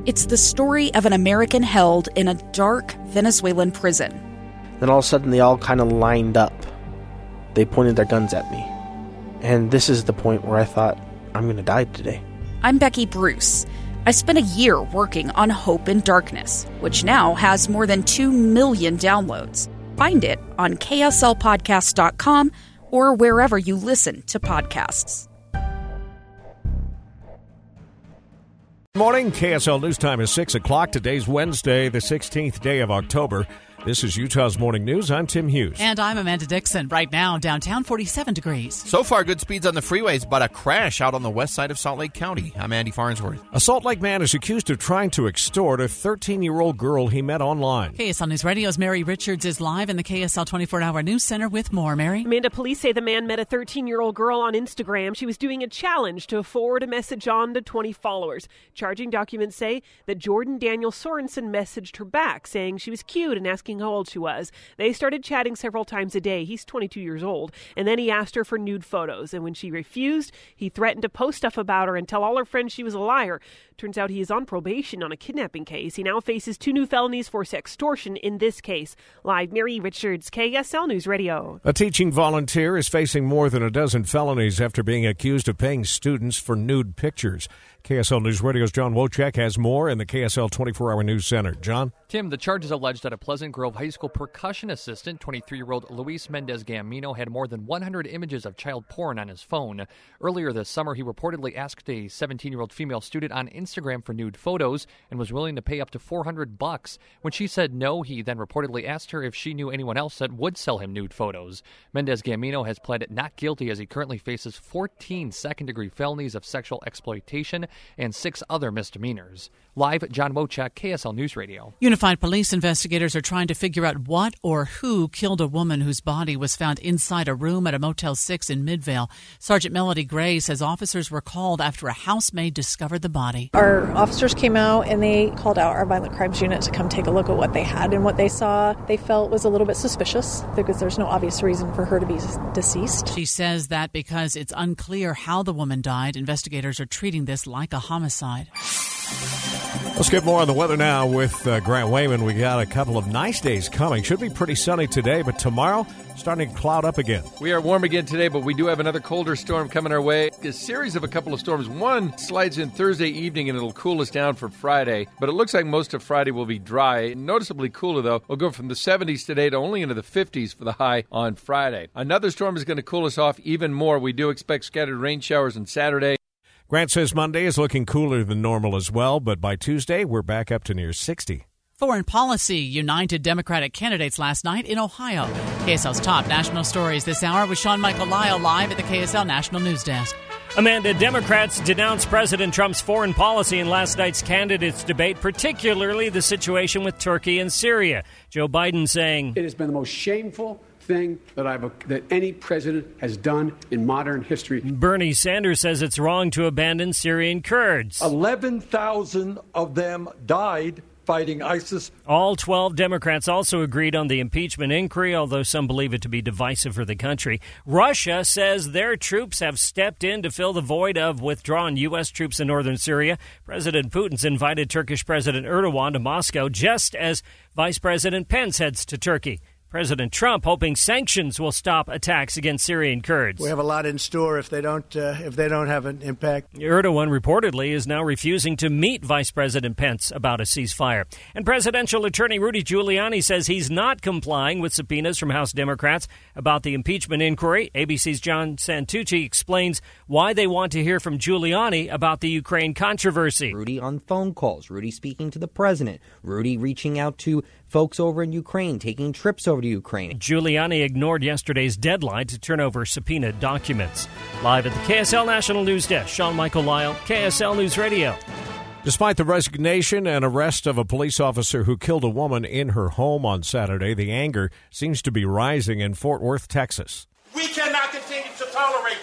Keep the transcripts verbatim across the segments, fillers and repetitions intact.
It's the story of an American held in a dark Venezuelan prison. Then all of a sudden, they all kind of lined up. They pointed their guns at me. And this is the point where I thought, I'm going to die today. I'm Becky Bruce. I spent a year working on Hope in Darkness, which now has more than two million downloads. Find it on K S L podcast dot com or wherever you listen to podcasts. Good morning. K S L News Time is six o'clock. Today's Wednesday, the sixteenth day of October. This is Utah's Morning News. I'm Tim Hughes. And I'm Amanda Dixon. Right now, downtown, forty-seven degrees. So far, good speeds on the freeways, but a crash out on the west side of Salt Lake County. I'm Andy Farnsworth. A Salt Lake man is accused of trying to extort a thirteen-year-old girl he met online. K S L News Radio's Mary Richards is live in the K S L twenty-four hour News Center with more. Mary? Amanda, police say the man met a thirteen-year-old girl on Instagram. She was doing a challenge to forward a message on to twenty followers. Charging documents say that Jordan Daniel Sorensen messaged her back, saying she was cute and asking how old she was. They started chatting several times a day. He's twenty-two years old. And then he asked her for nude photos. And when she refused, he threatened to post stuff about her and tell all her friends she was a liar. Turns out he is on probation on a kidnapping case. He now faces two new felonies for sextortion in this case. Live, Mary Richards, K S L News Radio. A teaching volunteer is facing more than a dozen felonies after being accused of paying students for nude pictures. K S L News Radio's John Wojciak has more in the K S L twenty-four hour News Center. John? Tim, the charges allege that a Pleasant Grove High School percussion assistant, twenty-three-year-old Luis Mendez Gamino, had more than one hundred images of child porn on his phone. Earlier this summer, he reportedly asked a seventeen-year-old female student on Instagram for nude photos and was willing to pay up to four hundred bucks. When she said no, he then reportedly asked her if she knew anyone else that would sell him nude photos. Mendez Gamino has pled not guilty as he currently faces fourteen second-degree felonies of sexual exploitation and six other misdemeanors. Live, John Wojciak, K S L News Radio. Unified Police investigators are trying to figure out what or who killed a woman whose body was found inside a room at a Motel six in Midvale. Sergeant Melody Gray says officers were called after a housemaid discovered the body. Our officers came out and they called out our violent crimes unit to come take a look at what they had, and what they saw they felt was a little bit suspicious because there's no obvious reason for her to be deceased. She says that because it's unclear how the woman died, investigators are treating this like a homicide. Let's get more on the weather now with uh, Grant Wayman. We got a couple of nice days coming. Should be pretty sunny today, but tomorrow starting to cloud up again. We are warm again today, but we do have another colder storm coming our way. A series of a couple of storms. One slides in Thursday evening, and it'll cool us down for Friday. But it looks like most of Friday will be dry. Noticeably cooler, though. We'll go from the seventies today to only into the fifties for the high on Friday. Another storm is going to cool us off even more. We do expect scattered rain showers on Saturday. Grant says Monday is looking cooler than normal as well, but by Tuesday, we're back up to near sixty. Foreign policy united Democratic candidates last night in Ohio. K S L's top national stories this hour with Sean Michael Lyle live at the K S L National News Desk. Amanda, Democrats denounced President Trump's foreign policy in last night's candidates debate, particularly the situation with Turkey and Syria. Joe Biden saying, "It has been the most shameful thing that I've that any president has done in modern history." Bernie Sanders says it's wrong to abandon Syrian Kurds. eleven thousand of them died fighting ISIS. All twelve Democrats also agreed on the impeachment inquiry, although some believe it to be divisive for the country. Russia says their troops have stepped in to fill the void of withdrawn U S troops in northern Syria. President Putin's invited Turkish President Erdogan to Moscow just as Vice President Pence heads to Turkey. President Trump hoping sanctions will stop attacks against Syrian Kurds. We have a lot in store if they don't uh, if they don't have an impact. Erdogan reportedly is now refusing to meet Vice President Pence about a ceasefire. And presidential attorney Rudy Giuliani says he's not complying with subpoenas from House Democrats about the impeachment inquiry. A B C's John Santucci explains why they want to hear from Giuliani about the Ukraine controversy. Rudy on phone calls, Rudy speaking to the president, Rudy reaching out to folks over in Ukraine, taking trips over to Ukraine. Giuliani ignored yesterday's deadline to turn over subpoenaed documents. Live at the K S L National News Desk, Sean Michael Lyle, K S L News Radio. Despite the resignation and arrest of a police officer who killed a woman in her home on Saturday, the anger seems to be rising in Fort Worth, Texas. We cannot continue to tolerate this.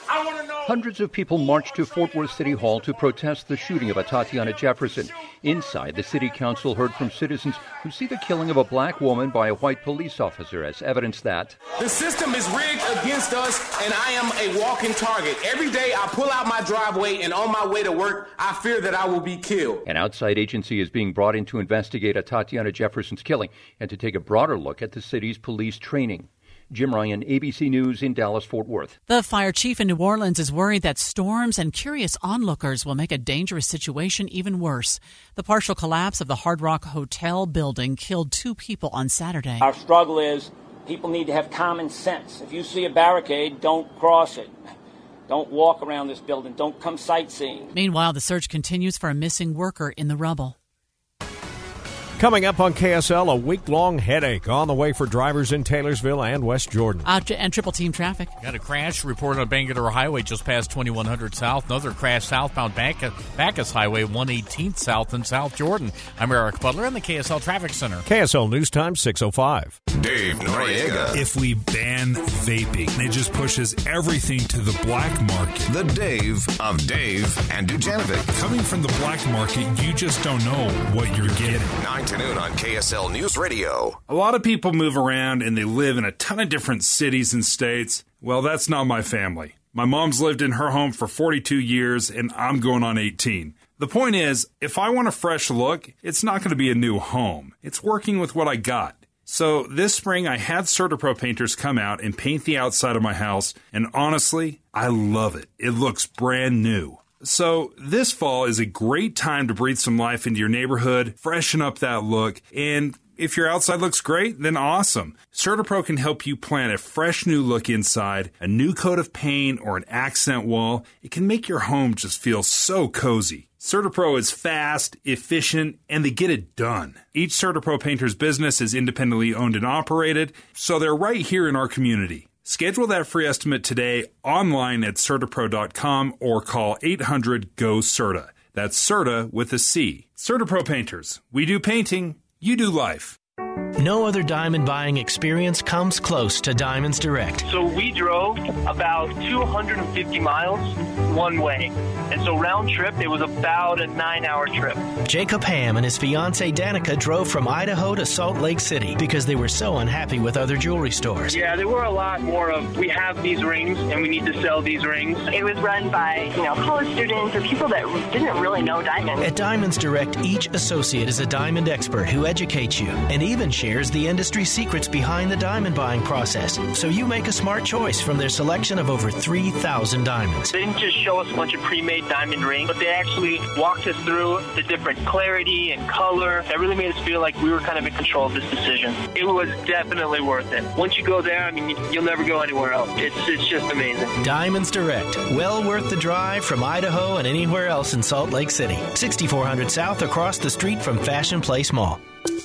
I want to know. Hundreds of people marched to Fort Worth City Hall to protest the shooting of Atatiana Jefferson. Inside, the city council heard from citizens who see the killing of a black woman by a white police officer as evidence that the system is rigged against us, and I am a walking target. Every day I pull out my driveway, and on my way to work, I fear that I will be killed. An outside agency is being brought in to investigate Atatiana Jefferson's killing and to take a broader look at the city's police training. Jim Ryan, A B C News in Dallas-Fort Worth. The fire chief in New Orleans is worried that storms and curious onlookers will make a dangerous situation even worse. The partial collapse of the Hard Rock Hotel building killed two people on Saturday. Our struggle is people need to have common sense. If you see a barricade, don't cross it. Don't walk around this building. Don't come sightseeing. Meanwhile, the search continues for a missing worker in the rubble. Coming up on K S L, a week-long headache on the way for drivers in Taylorsville and West Jordan. Uh, and triple team traffic. Got a crash reported on Bangerter Highway just past twenty-one hundred South. Another crash southbound Bacchus, Bacchus Highway, one eighteenth South in South Jordan. I'm Eric Butler in the K S L Traffic Center. K S L News Time, six oh five. Dave Noriega. If we ban vaping, it just pushes everything to the black market. The Dave of Dave and Dujanovic. Coming from the black market, you just don't know what you're getting. nine to noon on K S L News Radio. A lot of people move around and they live in a ton of different cities and states. Well, that's not my family. My mom's lived in her home for forty-two years, and I'm going on eighteen. The point is, if I want a fresh look, it's not going to be a new home. It's working with what I got. So this spring, I had CertaPro painters come out and paint the outside of my house, and honestly, I love it. It looks brand new. So this fall is a great time to breathe some life into your neighborhood, freshen up that look, and if your outside looks great, then awesome. CertaPro can help you plan a fresh new look inside, a new coat of paint, or an accent wall. It can make your home just feel so cozy. CertaPro is fast, efficient, and they get it done. Each CertaPro painter's business is independently owned and operated, so they're right here in our community. Schedule that free estimate today online at CertaPro dot com or call eight hundred G O CERTA. That's CERTA with a C. CertaPro Painters. We do painting, you do life. No other diamond buying experience comes close to Diamonds Direct. So we drove about two hundred fifty miles one way. And so round trip, it was about a nine-hour trip. Jacob Ham and his fiancée Danica drove from Idaho to Salt Lake City because they were so unhappy with other jewelry stores. Yeah, there were a lot more of, we have these rings and we need to sell these rings. It was run by, you know, college students or people that didn't really know diamonds. At Diamonds Direct, each associate is a diamond expert who educates you and even shares the industry secrets behind the diamond buying process, so you make a smart choice from their selection of over three thousand diamonds. They didn't just show us a bunch of pre-made diamond rings, but they actually walked us through the different clarity and color. That really made us feel like we were kind of in control of this decision. It was definitely worth it. Once you go there, I mean, you'll never go anywhere else. It's, it's just amazing. Diamonds Direct, well worth the drive from Idaho and anywhere else in Salt Lake City. sixty-four hundred South across the street from Fashion Place Mall.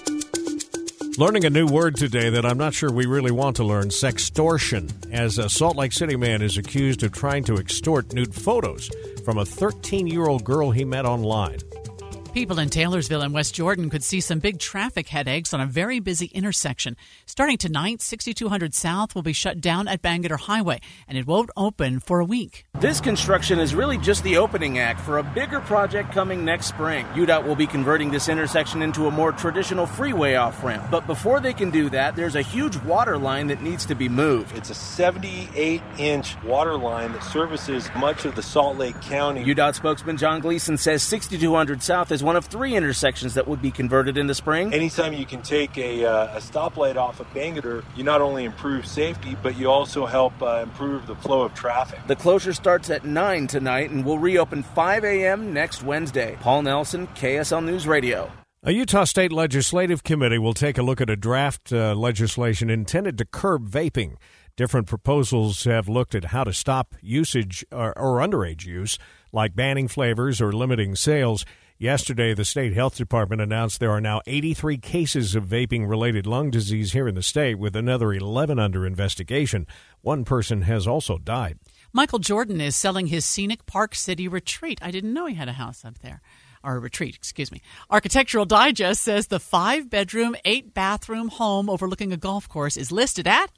Learning a new word today that I'm not sure we really want to learn, sextortion, as a Salt Lake City man is accused of trying to extort nude photos from a thirteen-year-old girl he met online. People in Taylorsville and West Jordan could see some big traffic headaches on a very busy intersection. Starting tonight, sixty-two hundred South will be shut down at Bangerter Highway, and it won't open for a week. This construction is really just the opening act for a bigger project coming next spring. U D O T will be converting this intersection into a more traditional freeway off-ramp. But before they can do that, there's a huge water line that needs to be moved. It's a seventy-eight inch water line that services much of the Salt Lake County. U D O T spokesman John Gleason says sixty-two hundred South is one of three intersections that would be converted in the spring. Anytime you can take a, uh, a stoplight off of Bangerter, you not only improve safety, but you also help uh, improve the flow of traffic. The closure starts at nine tonight and will reopen five a.m. next Wednesday. Paul Nelson, K S L News Radio. A Utah State Legislative Committee will take a look at a draft uh, legislation intended to curb vaping. Different proposals have looked at how to stop usage or, or underage use, like banning flavors or limiting sales. Yesterday, the state health department announced there are now eighty-three cases of vaping-related lung disease here in the state, with another eleven under investigation. One person has also died. Michael Jordan is selling his scenic Park City retreat. I didn't know he had a house up there. Or a retreat, excuse me. Architectural Digest says the five-bedroom, eight-bathroom home overlooking a golf course is listed at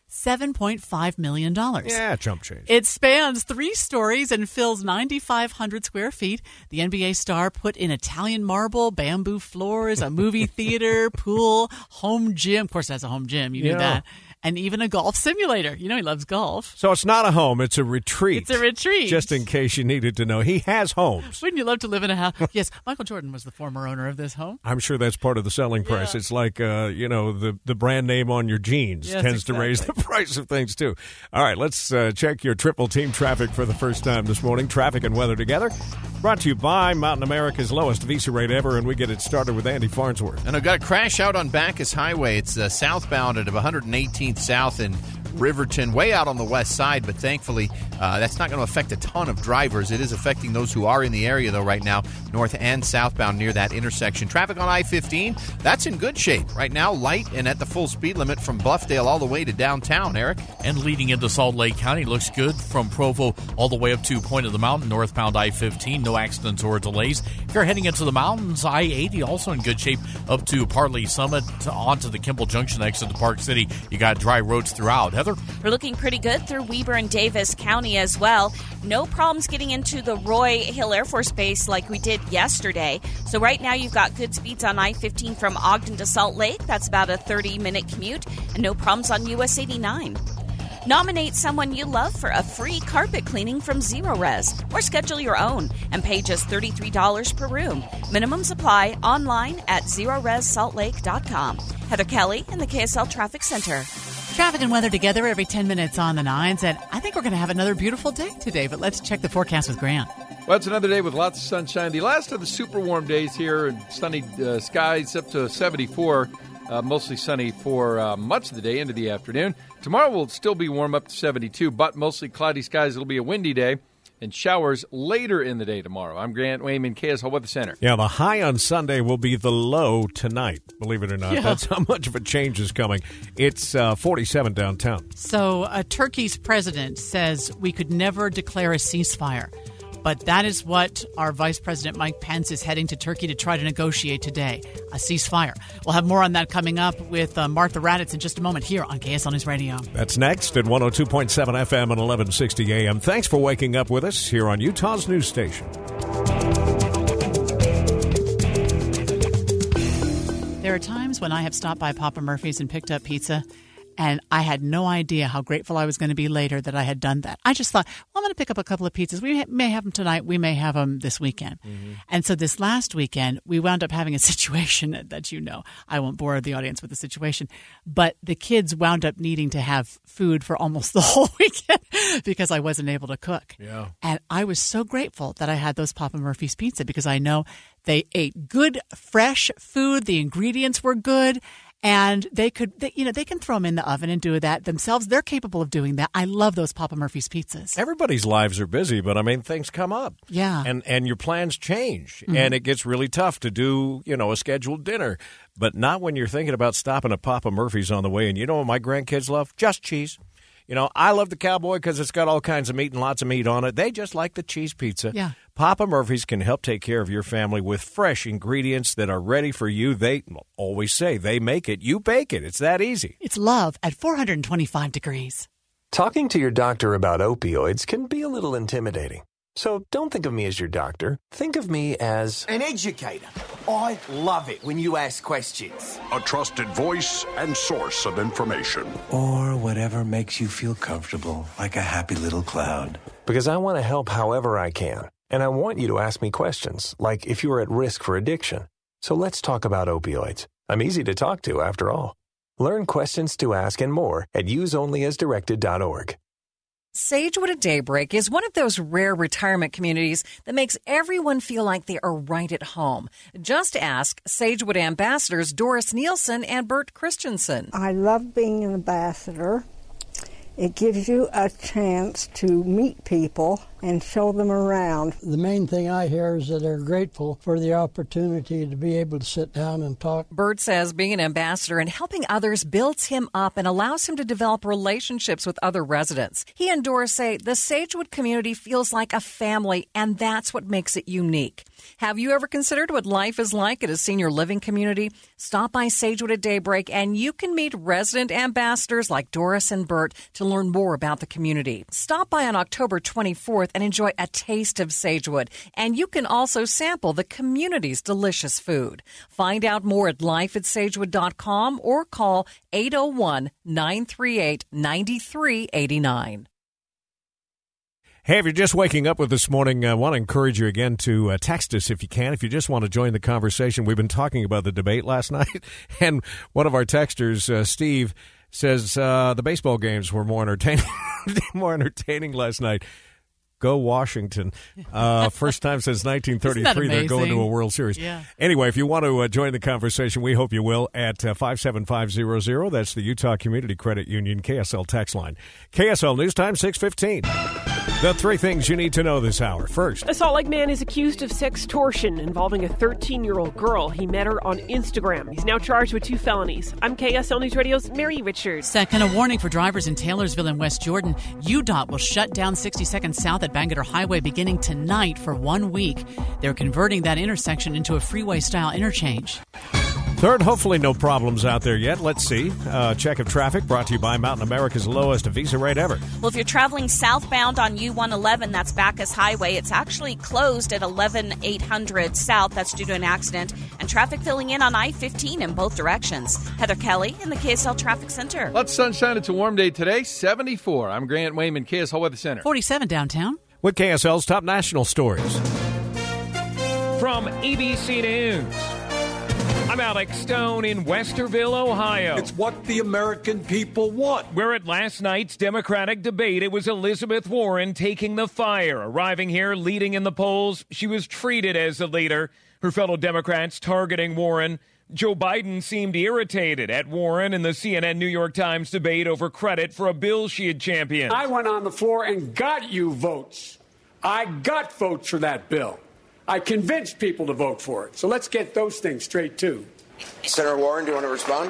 seven point five million dollars. Yeah, chump change. It spans three stories and fills nine thousand five hundred square feet. The N B A star put in Italian marble, bamboo floors, a movie theater, pool, home gym. Of course, it has a home gym. You knew Yeah. that. And even a golf simulator. You know he loves golf. So it's not a home, it's a retreat. It's a retreat. Just in case you needed to know. He has homes. Wouldn't you love to live in a house? Yes, Michael Jordan was the former owner of this home. I'm sure that's part of the selling price. Yeah. It's like, uh, you know, the, the brand name on your jeans Yes, tends to raise the price of things, too. All right, let's uh, check your triple team traffic for the first time this morning. Traffic and weather together. Brought to you by Mountain America's lowest Visa rate ever, and we get it started with Andy Farnsworth. And I've got a crash out on Bacchus Highway. It's uh, southbound at one hundred eighteenth South in Riverton, way out on the west side, but thankfully uh, that's not going to affect a ton of drivers. It is affecting those who are in the area, though, right now, north and southbound near that intersection. Traffic on I fifteen, that's in good shape. Right now, light and at the full speed limit from Bluffdale all the way to downtown, Eric. And leading into Salt Lake County looks good from Provo all the way up to Point of the Mountain, northbound I fifteen. No accidents or delays. If you're heading into the mountains, I eighty also in good shape up to Partley Summit to onto the Kimball Junction exit to Park City. You got dry roads throughout. Heather? We're looking pretty good through Weber and Davis County as well. No problems getting into the Roy Hill Air Force Base like we did yesterday. So right now you've got good speeds on I fifteen from Ogden to Salt Lake. That's about a thirty-minute commute. And no problems on U S eighty-nine. Nominate someone you love for a free carpet cleaning from Zero Res, or schedule your own and pay just thirty-three dollars per room. Minimums apply online at zero res salt lake dot com. Heather Kelly in the K S L Traffic Center. Traffic and weather together every ten minutes on the nines, and I think we're going to have another beautiful day today, but let's check the forecast with Grant. Well, it's another day with lots of sunshine. The last of the super warm days here, and sunny uh, skies up to seventy-four. Uh, mostly sunny for uh, much of the day into the afternoon. Tomorrow will still be warm up to seventy-two, but mostly cloudy skies. It'll be a windy day and showers later in the day tomorrow. I'm Grant Wayman, K S L Weather Center. Yeah, the high on Sunday will be the low tonight, believe it or not. Yeah. That's how much of a change is coming. It's uh, forty-seven downtown. So uh, Turkey's president says we could never declare a ceasefire. But that is what our Vice President Mike Pence is heading to Turkey to try to negotiate today, a ceasefire. We'll have more on that coming up with uh, Martha Raddatz in just a moment here on K S L News Radio. That's next at one oh two point seven F M and eleven sixty A M. Thanks for waking up with us here on Utah's news station. There are times when I have stopped by Papa Murphy's and picked up pizza, and I had no idea how grateful I was going to be later that I had done that. I just thought, well, I'm going to pick up a couple of pizzas. We may have them tonight. We may have them this weekend. Mm-hmm. And so this last weekend, we wound up having a situation that, that you know. I won't bore the audience with the situation. But the kids wound up needing to have food for almost the whole weekend because I wasn't able to cook. Yeah. And I was so grateful that I had those Papa Murphy's pizza because I know they ate good, fresh food. The ingredients were good. And they could, they, you know, they can throw them in the oven and do that themselves. They're capable of doing that. I love those Papa Murphy's pizzas. Everybody's lives are busy, but I mean, things come up. Yeah. And and your plans change. Mm-hmm. And it gets really tough to do, you know, a scheduled dinner. But not when you're thinking about stopping at Papa Murphy's on the way. And you know what my grandkids love? Just cheese. You know, I love the Cowboy because it's got all kinds of meat and lots of meat on it. They just like the cheese pizza. Yeah. Papa Murphy's can help take care of your family with fresh ingredients that are ready for you. They always say they make it, you bake it. It's that easy. It's love at four hundred twenty-five degrees. Talking to your doctor about opioids can be a little intimidating. So don't think of me as your doctor. Think of me as an educator. I love it when you ask questions. A trusted voice and source of information. Or whatever makes you feel comfortable, like a happy little cloud. Because I want to help however I can. And I want you to ask me questions, like if you're at risk for addiction. So let's talk about opioids. I'm easy to talk to, after all. Learn questions to ask and more at use only as directed dot org. Sagewood at Daybreak is one of those rare retirement communities that makes everyone feel like they are right at home. Just ask Sagewood ambassadors Doris Nielsen and Bert Christensen. I love being an ambassador. It gives you a chance to meet people and show them around. The main thing I hear is that they're grateful for the opportunity to be able to sit down and talk. Bert says being an ambassador and helping others builds him up and allows him to develop relationships with other residents. He and Doris say the Sagewood community feels like a family, and that's what makes it unique. Have you ever considered what life is like at a senior living community? Stop by Sagewood at daybreak, and you can meet resident ambassadors like Doris and Bert to learn more about the community. Stop by on October twenty-fourth and enjoy a taste of Sagewood, and you can also sample the community's delicious food. Find out more at life at sagewood dot com or call eight oh one, nine three eight, nine three eight nine. Hey, if you're just waking up with this morning, I want to encourage you again to uh, text us if you can, if you just want to join the conversation. We've been talking about the debate last night, and one of our texters, uh, Steve, says uh, the baseball games were more entertaining, more entertaining last night. Go Washington. Uh, first time since nineteen thirty-three they're going to a World Series. Yeah. Anyway, if you want to uh, join the conversation, we hope you will at uh, five seven five zero zero. That's the Utah Community Credit Union K S L text line. K S L News Time, six fifteen. The three things you need to know this hour. First, a Salt Lake man is accused of sextortion involving a thirteen-year-old girl. He met her on Instagram. He's now charged with two felonies. I'm K S L News Radio's Mary Richards. Second, a warning for drivers in Taylorsville and West Jordan. U D O T will shut down sixty-second South at Bangerter Highway beginning tonight for one week. They're converting that intersection into a freeway-style interchange. Third, hopefully no problems out there yet. Let's see. Uh, check of traffic brought to you by Mountain America's lowest visa rate ever. Well, if you're traveling southbound on U one eleven, that's Bacchus Highway, it's actually closed at eleven eight hundred South. That's due to an accident. And traffic filling in on I fifteen in both directions. Heather Kelly in the K S L Traffic Center. Lots of sunshine. It's a warm day today. seventy-four. I'm Grant Wayman, K S L Weather Center. forty-seven downtown. With K S L's top national stories. From A B C News, I'm Alex Stone in Westerville, Ohio. It's what the American people want. Where at last night's Democratic debate, it was Elizabeth Warren taking the fire. Arriving here, leading in the polls, she was treated as the leader. Her fellow Democrats targeting Warren. Joe Biden seemed irritated at Warren in the C N N New York Times debate over credit for a bill she had championed. I went on the floor and got you votes. I got votes for that bill. I convinced people to vote for it. So let's get those things straight, too. Senator Warren, do you want to respond?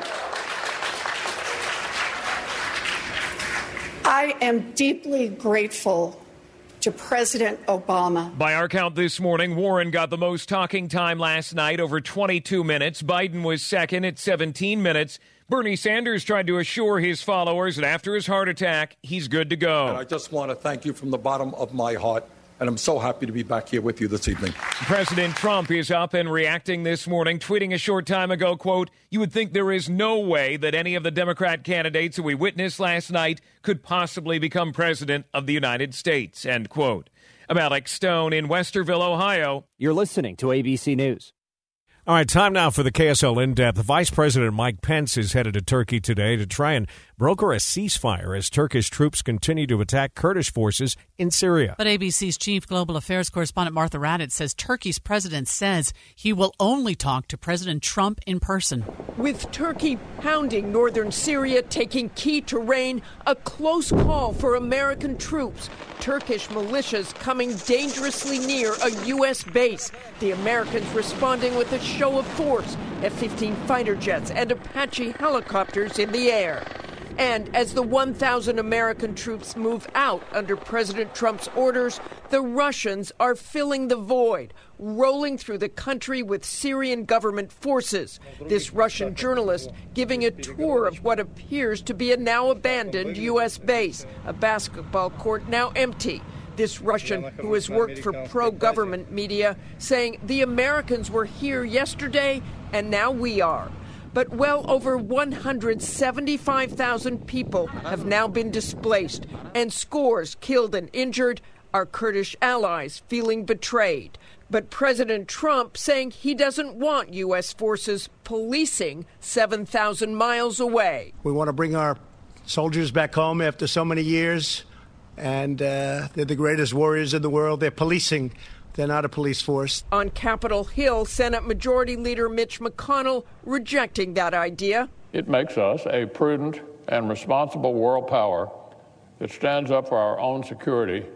I am deeply grateful to President Obama. By our count this morning, Warren got the most talking time last night, over twenty-two minutes. Biden was second at seventeen minutes. Bernie Sanders tried to assure his followers that after his heart attack, he's good to go. And I just want to thank you from the bottom of my heart. And I'm so happy to be back here with you this evening. President Trump is up and reacting this morning, tweeting a short time ago, quote, "You would think there is no way that any of the Democrat candidates who we witnessed last night could possibly become president of the United States," end quote. I'm Alex Stone in Westerville, Ohio. You're listening to A B C News. All right, time now for the K S L In-Depth. Vice President Mike Pence is headed to Turkey today to try and broker a ceasefire as Turkish troops continue to attack Kurdish forces in Syria. But A B C's chief global affairs correspondent Martha Raddatz says Turkey's president says he will only talk to President Trump in person. With Turkey pounding northern Syria, taking key terrain, a close call for American troops. Turkish militias coming dangerously near a U S base. The Americans responding with a show of force, F fifteen fighter jets and Apache helicopters in the air. And as the one thousand American troops move out under President Trump's orders, the Russians are filling the void, rolling through the country with Syrian government forces. This Russian journalist giving a tour of what appears to be a now abandoned U S base, a basketball court now empty. This Russian, who has worked for pro-government media, saying the Americans were here yesterday and now we are. But well over one hundred seventy-five thousand people have now been displaced, and scores killed and injured, our Kurdish allies feeling betrayed. But President Trump saying he doesn't want U S forces policing seven thousand miles away. We want to bring our soldiers back home after so many years, and uh, they're the greatest warriors in the world. They're policing. They're not a police force. On Capitol Hill, Senate Majority Leader Mitch McConnell rejecting that idea. It makes us a prudent and responsible world power that stands up for our own security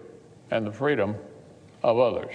and the freedom of others.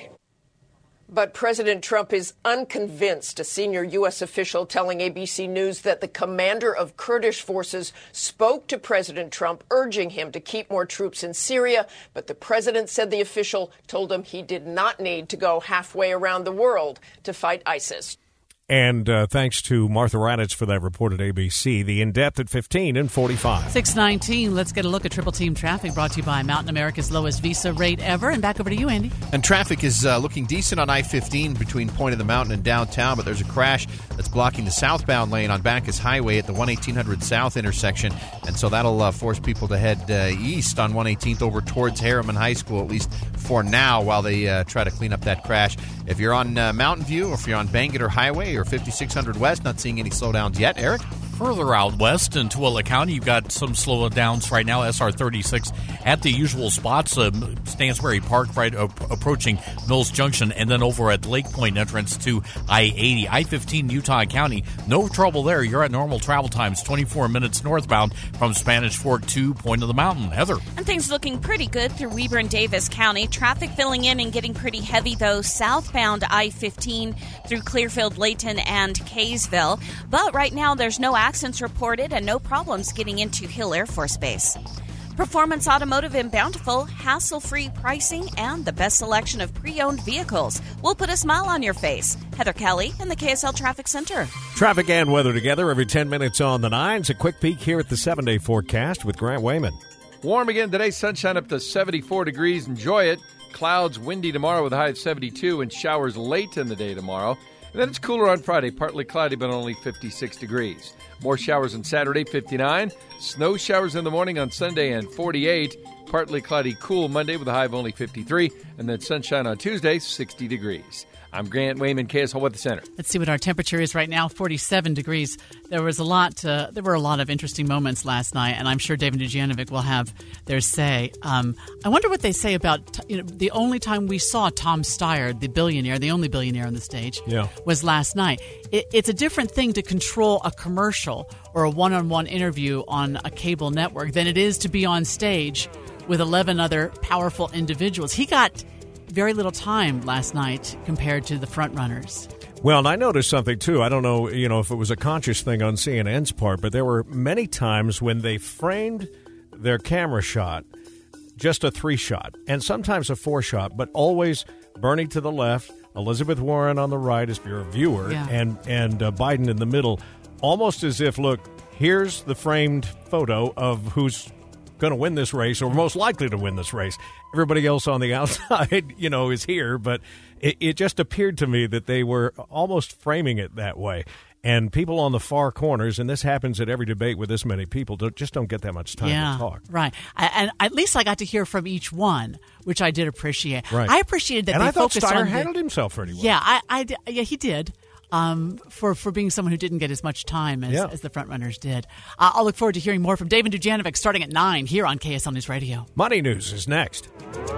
But President Trump is unconvinced, a senior U S official telling A B C News that the commander of Kurdish forces spoke to President Trump, urging him to keep more troops in Syria. But the president said the official told him he did not need to go halfway around the world to fight ISIS. And uh, thanks to Martha Raddatz for that report at A B C. The In-Depth at fifteen and forty-five. six nineteen, let's get a look at Triple Team Traffic, brought to you by Mountain America's lowest Visa rate ever. And back over to you, Andy. And traffic is uh, looking decent on I fifteen between Point of the Mountain and downtown, but there's a crash that's blocking the southbound lane on Bacchus Highway at the one eighteen hundred South intersection. And so that'll uh, force people to head uh, east on one eighteenth over towards Harriman High School, at least for now, while they uh, try to clean up that crash. If you're on uh, Mountain View, or if you're on Bangerter Highway or fifty-six hundred West, not seeing any slowdowns yet. Eric? Further out west in Tooele County, you've got some slowdowns right now. S R thirty-six at the usual spots. Um, Stansbury Park right up, approaching Mills Junction, and then over at Lake Point entrance to I eighty. I fifteen Utah County, no trouble there. You're at normal travel times, twenty-four minutes northbound from Spanish Fork to Point of the Mountain. Heather? And things looking pretty good through Weber and Davis County. Traffic filling in and getting pretty heavy, though, southbound I fifteen through Clearfield, Layton, and Kaysville. But right now, there's no accidents reported and no problems getting into Hill Air Force Base. Performance Automotive in Bountiful, hassle-free pricing, and the best selection of pre-owned vehicles will put a smile on your face. Heather Kelly in the K S L Traffic Center. Traffic and weather together every ten minutes on the nines. A quick peek here at the seven-day forecast with Grant Wayman. Warm again today, sunshine up to seventy-four degrees. Enjoy it. Clouds windy tomorrow with a high of seventy-two and showers late in the day tomorrow. And then it's cooler on Friday, partly cloudy but only fifty-six degrees. More showers on Saturday, fifty-nine. Snow showers in the morning on Sunday and forty-eight. Partly cloudy, cool Monday with a high of only fifty-three. And then sunshine on Tuesday, sixty degrees. I'm Grant Wayman, K S L Weather Center. Let's see what our temperature is right now, forty-seven degrees. There was a lot. Uh, there were a lot of interesting moments last night, and I'm sure David Dujanovic will have their say. Um, I wonder what they say about you know, the only time we saw Tom Steyer, the billionaire, the only billionaire on the stage, yeah. was last night. It, it's a different thing to control a commercial or a one-on-one interview on a cable network than it is to be on stage with eleven other powerful individuals. He got very little time last night compared to the front runners. Well, and I noticed something, too. I don't know, you know, if it was a conscious thing on C N N's part, but there were many times when they framed their camera shot, just a three-shot, and sometimes a four-shot, but always Bernie to the left, Elizabeth Warren on the right as your viewer, yeah. and, and uh, Biden in the middle, almost as if, look, here's the framed photo of who's going to win this race or most likely to win this race. Everybody else on the outside, you know, is here, but it, it just appeared to me that they were almost framing it that way. And people on the far corners, and this happens at every debate with this many people, don't, just don't get that much time yeah, to talk. Right. I, and at least I got to hear from each one, which I did appreciate. Right. I appreciated that and they I thought focused Steyer on handled the, himself pretty well. Yeah, I, I, yeah, he did. Um, for, for being someone who didn't get as much time as, yeah. as the front runners did. Uh, I'll look forward to hearing more from David Dujanovic starting at nine here on K S L News Radio. Money News is next.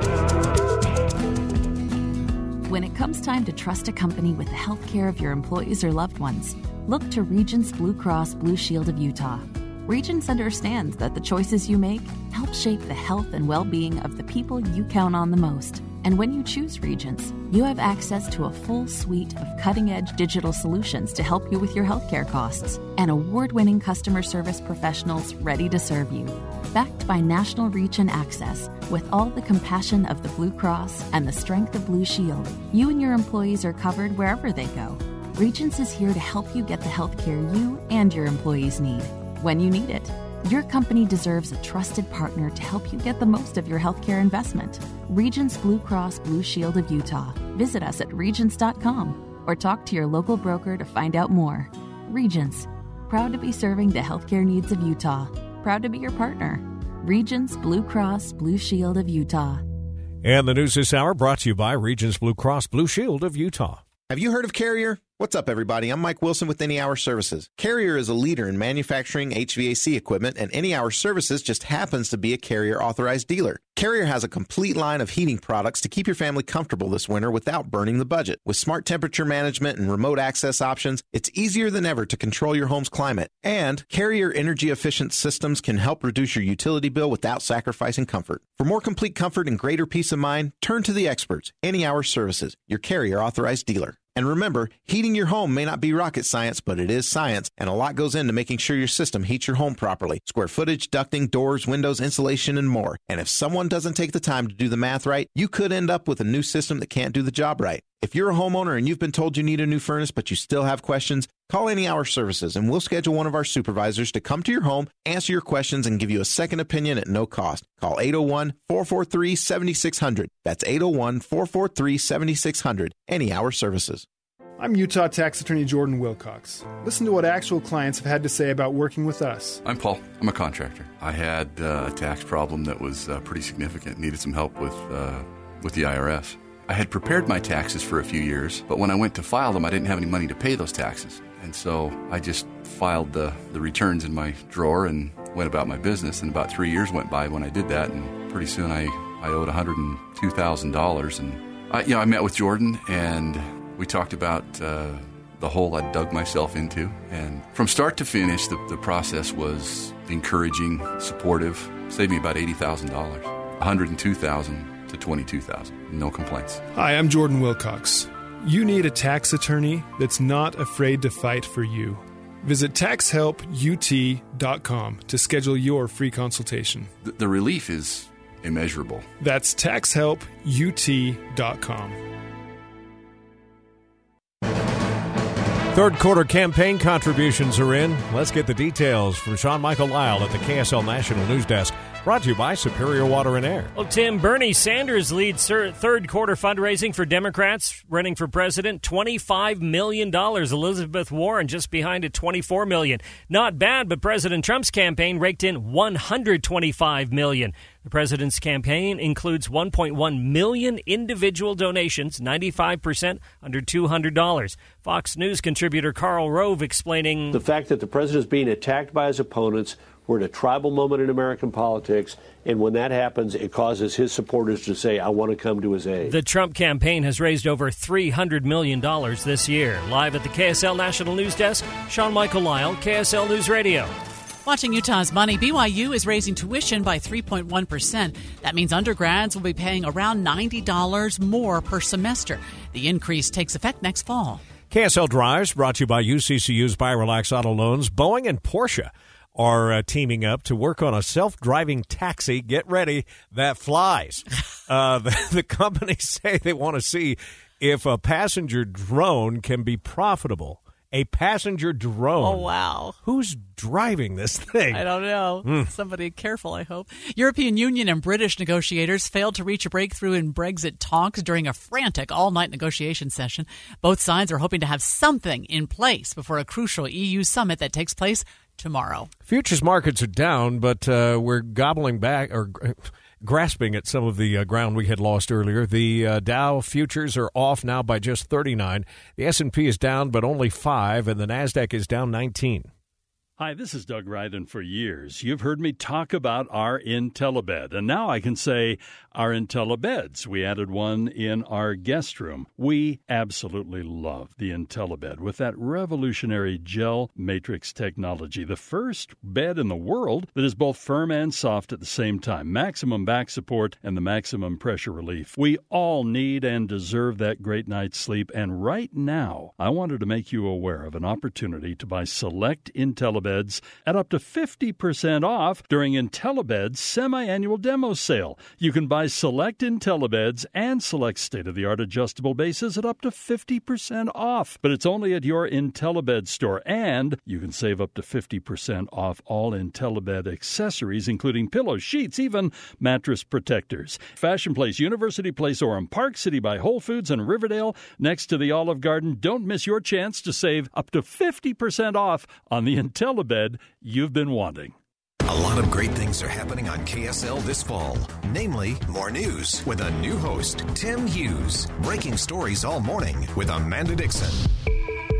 When it comes time to trust a company with the health care of your employees or loved ones, look to Regence Blue Cross Blue Shield of Utah. Regence understands that the choices you make help shape the health and well-being of the people you count on the most. And when you choose Regence, you have access to a full suite of cutting-edge digital solutions to help you with your healthcare costs and award-winning customer service professionals ready to serve you. Backed by national reach and access, with all the compassion of the Blue Cross and the strength of Blue Shield, you and your employees are covered wherever they go. Regence is here to help you get the healthcare you and your employees need, when you need it. Your company deserves a trusted partner to help you get the most of your healthcare investment. Regence Blue Cross Blue Shield of Utah. Visit us at regence dot com or talk to your local broker to find out more. Regence, proud to be serving the healthcare needs of Utah. Proud to be your partner. Regence Blue Cross Blue Shield of Utah. And the news this hour brought to you by Regence Blue Cross Blue Shield of Utah. Have you heard of Carrier? What's up, everybody? I'm Mike Wilson with Any Hour Services. Carrier is a leader in manufacturing H V A C equipment, and Any Hour Services just happens to be a Carrier authorized dealer. Carrier has a complete line of heating products to keep your family comfortable this winter without burning the budget. With smart temperature management and remote access options, it's easier than ever to control your home's climate. And Carrier energy-efficient systems can help reduce your utility bill without sacrificing comfort. For more complete comfort and greater peace of mind, turn to the experts, Any Hour Services, your Carrier authorized dealer. And remember, heating your home may not be rocket science, but it is science, and a lot goes into making sure your system heats your home properly. Square footage, ducting, doors, windows, insulation, and more. And if someone doesn't take the time to do the math right, you could end up with a new system that can't do the job right. If you're a homeowner and you've been told you need a new furnace, but you still have questions, call Any Hour Services, and we'll schedule one of our supervisors to come to your home, answer your questions, and give you a second opinion at no cost. Call eight oh one, four four three, seven six zero zero. That's eight oh one, four four three, seven six zero zero. Any Hour Services. I'm Utah Tax Attorney Jordan Wilcox. Listen to what actual clients have had to say about working with us. I'm Paul. I'm a contractor. I had uh, a tax problem that was uh, pretty significant. Needed some help with uh, with the I R S. I had prepared my taxes for a few years, but when I went to file them, I didn't have any money to pay those taxes. And so I just filed the, the returns in my drawer and went about my business. And about three years went by when I did that, and pretty soon I, I owed one hundred two thousand dollars. And I, you know, I met with Jordan, and we talked about uh, the hole I dug myself into. And from start to finish, the, the process was encouraging, supportive, saved me about eighty thousand dollars, one hundred two thousand dollars to twenty-two thousand dollars. No complaints. Hi, I'm Jordan Wilcox. You need a tax attorney that's not afraid to fight for you. Visit tax help U T dot com to schedule your free consultation. The, the relief is immeasurable. That's tax help U T dot com. Third quarter campaign contributions are in. Let's get the details from Sean Michael Lyle at the K S L National News Desk. Brought to you by Superior Water and Air. Well, Tim, Bernie Sanders leads third quarter fundraising for Democrats running for president, twenty-five million dollars. Elizabeth Warren just behind at twenty-four million dollars. Not bad, but President Trump's campaign raked in one hundred twenty-five million dollars. The president's campaign includes one point one million individual donations, ninety-five percent under two hundred dollars. Fox News contributor Karl Rove explaining the fact that the president is being attacked by his opponents. We're at a tribal moment in American politics, and when that happens, it causes his supporters to say, I want to come to his aid. The Trump campaign has raised over three hundred million dollars this year. Live at the K S L National News Desk, Sean Michael Lyle, K S L News Radio. Watching Utah's money, B Y U is raising tuition by three point one percent. That means undergrads will be paying around ninety dollars more per semester. The increase takes effect next fall. K S L Drives brought to you by U C C U's Buy Relax Auto Loans. Boeing and Porsche are uh, teaming up to work on a self-driving taxi, get ready, that flies. uh, the, the companies say they want to see if a passenger drone can be profitable. A passenger drone. Oh, wow. Who's driving this thing? I don't know. Mm. Somebody careful, I hope. European Union and British negotiators failed to reach a breakthrough in Brexit talks during a frantic all-night negotiation session. Both sides are hoping to have something in place before a crucial E U summit that takes place tomorrow. Futures markets are down, but uh, we're gobbling back or uh, grasping at some of the uh, ground we had lost earlier. The uh, Dow futures are off now by just thirty-nine. The S and P is down, but only five, and the NASDAQ is down nineteen. Hi, this is Doug Ryden. For years, you've heard me talk about our IntelliBed, and now I can say our IntelliBeds. We added one in our guest room. We absolutely love the IntelliBed with that revolutionary gel matrix technology, the first bed in the world that is both firm and soft at the same time. Maximum back support and the maximum pressure relief. We all need and deserve that great night's sleep, and right now, I wanted to make you aware of an opportunity to buy select IntelliBed at up to fifty percent off during IntelliBed's semi-annual demo sale. You can buy select IntelliBeds and select state-of-the-art adjustable bases at up to fifty percent off. But it's only at your IntelliBed store, and you can save up to fifty percent off all IntelliBed accessories, including pillows, sheets, even mattress protectors. Fashion Place, University Place, Orem, Park City by Whole Foods, and Riverdale next to the Olive Garden. Don't miss your chance to save up to fifty percent off on the IntelliBed bed you've been wanting. A lot of great things are happening on K S L this fall, namely more news with a new host, Tim Hughes. Breaking stories all morning with Amanda Dixon.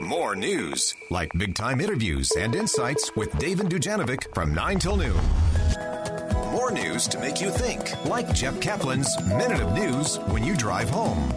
more news, like big-time interviews and insights with Dave and Dujanovic from nine till noon. More news to make you think, like Jeff Kaplan's Minute of News when you drive home.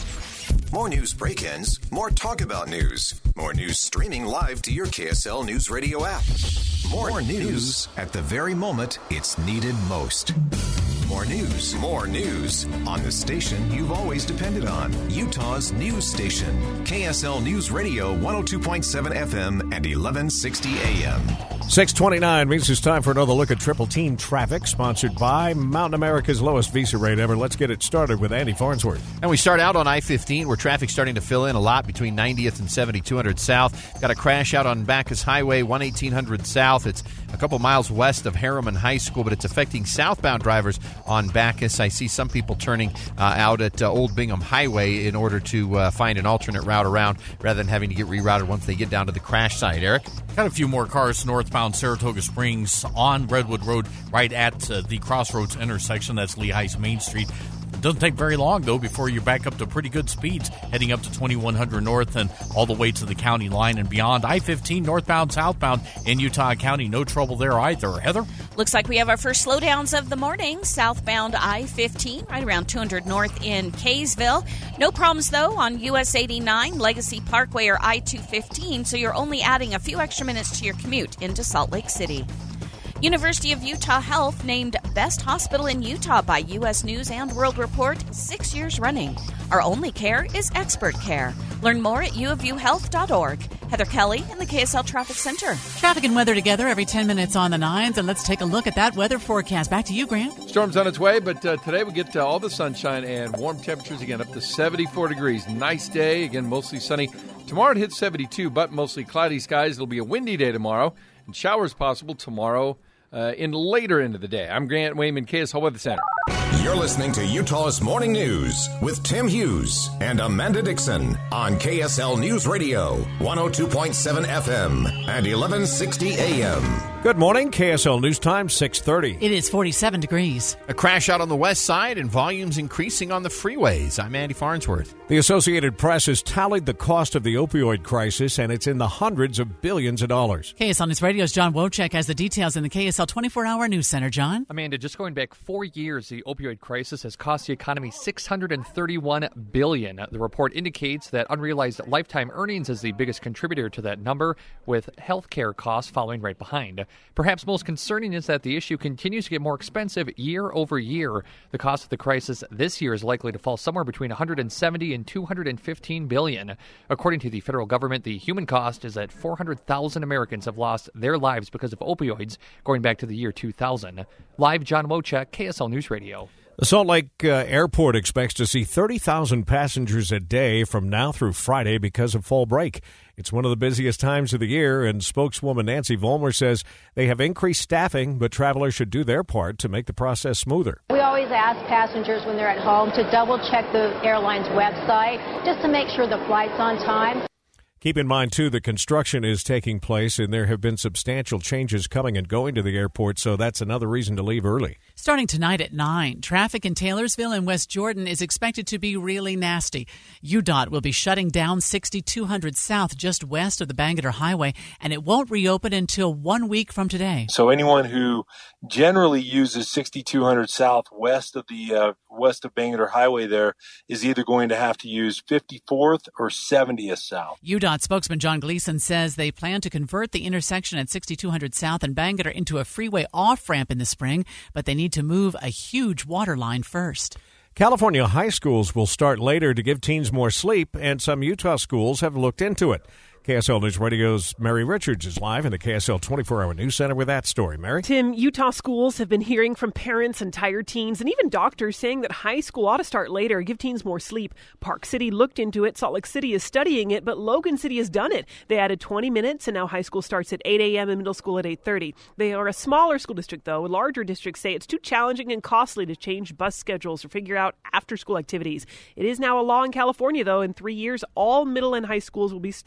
More news break-ins, more talk about news, more news streaming live to your K S L News Radio app. More, more news at the very moment it's needed most. More news, more news on the station you've always depended on. Utah's news station. K S L News Radio one oh two point seven F M and eleven sixty A M. six twenty-nine means it's time for another look at Triple Team Traffic, sponsored by Mountain America's lowest Visa rate ever. Let's get it started with Andy Farnsworth. And we start out on I fifteen, where traffic's starting to fill in a lot between ninetieth and seventy-two hundred South. Got a crash out on Bacchus Highway, eighteen hundred South. It's a couple miles west of Harriman High School, but it's affecting southbound drivers on Bacchus. I see some people turning uh, out at uh, Old Bingham Highway in order to uh, find an alternate route around rather than having to get rerouted once they get down to the crash site. Eric? Got a few more cars northbound Saratoga Springs on Redwood Road right at uh, the Crossroads intersection. That's Lehigh's Main Street. It doesn't take very long, though, before you're back up to pretty good speeds, heading up to twenty-one hundred north and all the way to the county line and beyond. I fifteen northbound, southbound in Utah County. No trouble there either. Heather? Looks like we have our first slowdowns of the morning. Southbound I fifteen, right around two hundred north in Kaysville. No problems, though, on U S eighty-nine, Legacy Parkway, or I two fifteen, so you're only adding a few extra minutes to your commute into Salt Lake City. University of Utah Health named Best Hospital in Utah by U S News and World Report six years running. Our only care is expert care. Learn more at u of u health dot org. Heather Kelly in the K S L Traffic Center. Traffic and weather together every ten minutes on the nines, and let's take a look at that weather forecast. Back to you, Grant. Storm's on its way, but uh, today we get uh, all the sunshine and warm temperatures again, up to seventy-four degrees. Nice day, again, mostly sunny. Tomorrow it hits seventy-two, but mostly cloudy skies. It'll be a windy day tomorrow, and showers possible tomorrow uh, in later into the day. I'm Grant Wayman, K S L Weather Center. You're listening to Utah's Morning News with Tim Hughes and Amanda Dixon on K S L News Radio, one oh two point seven F M and eleven sixty A M. Good morning, K S L News Time, six thirty. It is forty-seven degrees. A crash out on the west side and volumes increasing on the freeways. I'm Andy Farnsworth. The Associated Press has tallied the cost of the opioid crisis, and it's in the hundreds of billions of dollars. K S L News Radio's John Wojcik has the details in the K S L twenty-four hour News Center. John? Amanda, just going back four years, the opioid crisis has cost the economy six hundred thirty-one billion dollars. The report indicates that unrealized lifetime earnings is the biggest contributor to that number, with health care costs following right behind. Perhaps most concerning is that the issue continues to get more expensive year over year. The cost of the crisis this year is likely to fall somewhere between one hundred seventy and two hundred fifteen billion dollars. According to the federal government, the human cost is that four hundred thousand Americans have lost their lives because of opioids going back to the year two thousand. Live, John Wojcik, K S L News Radio. The Salt Lake uh, Airport expects to see thirty thousand passengers a day from now through Friday because of fall break. It's one of the busiest times of the year, and spokeswoman Nancy Vollmer says they have increased staffing, but travelers should do their part to make the process smoother. We always ask passengers when they're at home to double-check the airline's website just to make sure the flight's on time. Keep in mind, too, the construction is taking place, and there have been substantial changes coming and going to the airport, so that's another reason to leave early. Starting tonight at nine, traffic in Taylorsville and West Jordan is expected to be really nasty. U D O T will be shutting down sixty-two hundred South just west of the Bangerter Highway, and it won't reopen until one week from today. So anyone who generally uses sixty-two hundred South west of the uh, west of Bangerter Highway there is either going to have to use fifty-fourth or seventieth South. U D O T spokesman John Gleason says they plan to convert the intersection at sixty-two hundred South and Bangerter into a freeway off-ramp in the spring, but they need to move a huge water line first. California high schools will start later to give teens more sleep, and some Utah schools have looked into it. K S L News Radio's Mary Richards is live in the K S L twenty-four hour News Center with that story. Mary? Tim, Utah schools have been hearing from parents and tired teens and even doctors saying that high school ought to start later, give teens more sleep. Park City looked into it. Salt Lake City is studying it, but Logan City has done it. They added twenty minutes, and now high school starts at eight a.m. and middle school at eight thirty. They are a smaller school district, though. Larger districts say it's too challenging and costly to change bus schedules or figure out after-school activities. It is now a law in California, though. In three years, all middle and high schools will be starting later.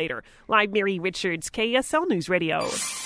later. Live, Mary Richards, K S L News Radio.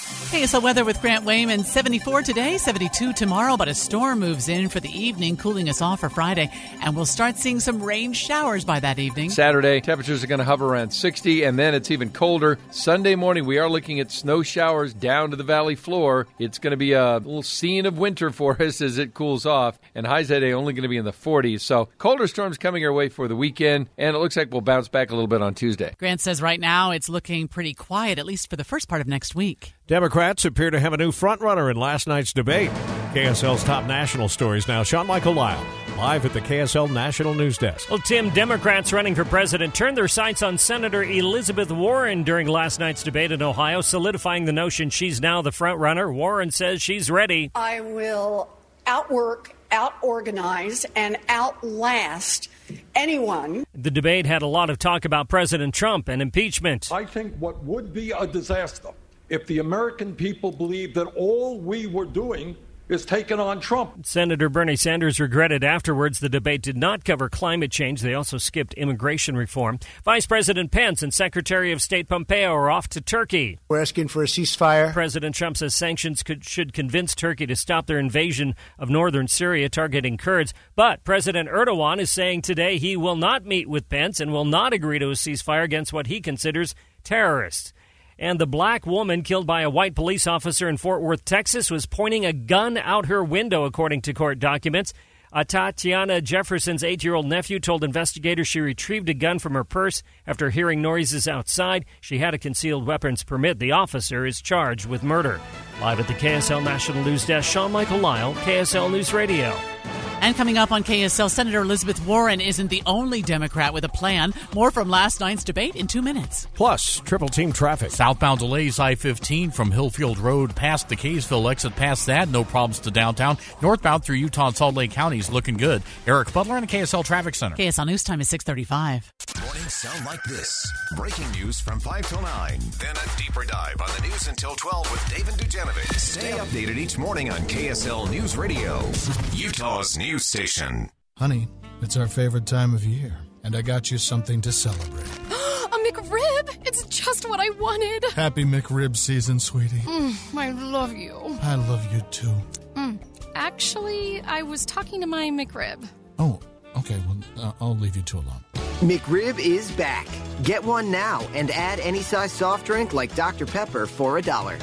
K S L weather with Grant Wayman. seventy-four today, seventy-two tomorrow, but a storm moves in for the evening, cooling us off for Friday, and we'll start seeing some rain showers by that evening. Saturday, temperatures are going to hover around sixty, and then it's even colder. Sunday morning, we are looking at snow showers down to the valley floor. It's going to be a little scene of winter for us as it cools off, and highs that day only going to be in the forties. So colder storms coming our way for the weekend, and it looks like we'll bounce back a little bit on Tuesday. Grant says right now it's looking pretty quiet, at least for the first part of next week. Democrats appear to have a new frontrunner in last night's debate. K S L's top national stories now. Sean Michael Lyle, live at the K S L National News Desk. Well, Tim, Democrats running for president turned their sights on Senator Elizabeth Warren during last night's debate in Ohio, solidifying the notion she's now the frontrunner. Warren says she's ready. I will outwork, outorganize, and outlast anyone. The debate had a lot of talk about President Trump and impeachment. I think what would be a disaster if the American people believed that all we were doing is taking on Trump. Senator Bernie Sanders regretted afterwards the debate did not cover climate change. They also skipped immigration reform. Vice President Pence and Secretary of State Pompeo are off to Turkey. We're asking for a ceasefire. President Trump says sanctions could, should convince Turkey to stop their invasion of northern Syria, targeting Kurds. But President Erdogan is saying today he will not meet with Pence and will not agree to a ceasefire against what he considers terrorists. And the black woman killed by a white police officer in Fort Worth, Texas, was pointing a gun out her window, according to court documents. Uh, Tatiana Jefferson's eight-year-old nephew told investigators she retrieved a gun from her purse after hearing noises outside. She had a concealed weapons permit. The officer is charged with murder. Live at the K S L National News Desk, Sean Michael Lyle, K S L News Radio. And coming up on K S L, Senator Elizabeth Warren isn't the only Democrat with a plan. More from last night's debate in two minutes. Plus, triple team traffic. Southbound delays I fifteen from Hillfield Road past the Kaysville exit. Past that, no problems to downtown. Northbound through Utah and Salt Lake counties looking good. Eric Butler in the K S L Traffic Center. K S L News Time is six thirty-five. Mornings sound like this. Breaking news from five till nine. Then a deeper dive on the news until twelve with David Dujanovic. Stay updated each morning on K S L News Radio, Utah's news station. Honey, it's our favorite time of year, and I got you something to celebrate. A McRib! It's just what I wanted. Happy McRib season, sweetie. Mm, I love you. I love you, too. Mm. Actually, I was talking to my McRib. Oh, okay, well, uh, I'll leave you two alone. McRib is back. Get one now and add any size soft drink like Doctor Pepper for a dollar.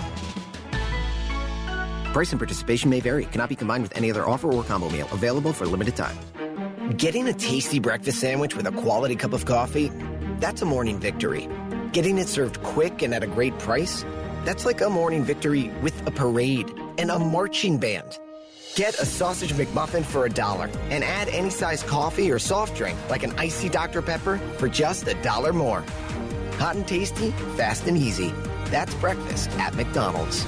Price and participation may vary. Cannot be combined with any other offer or combo meal. Available for a limited time. Getting a tasty breakfast sandwich with a quality cup of coffee, that's a morning victory. Getting it served quick and at a great price, that's like a morning victory with a parade and a marching band. Get a sausage McMuffin for a dollar and add any size coffee or soft drink like an icy Doctor Pepper for just a dollar more. Hot and tasty, fast and easy. That's breakfast at McDonald's.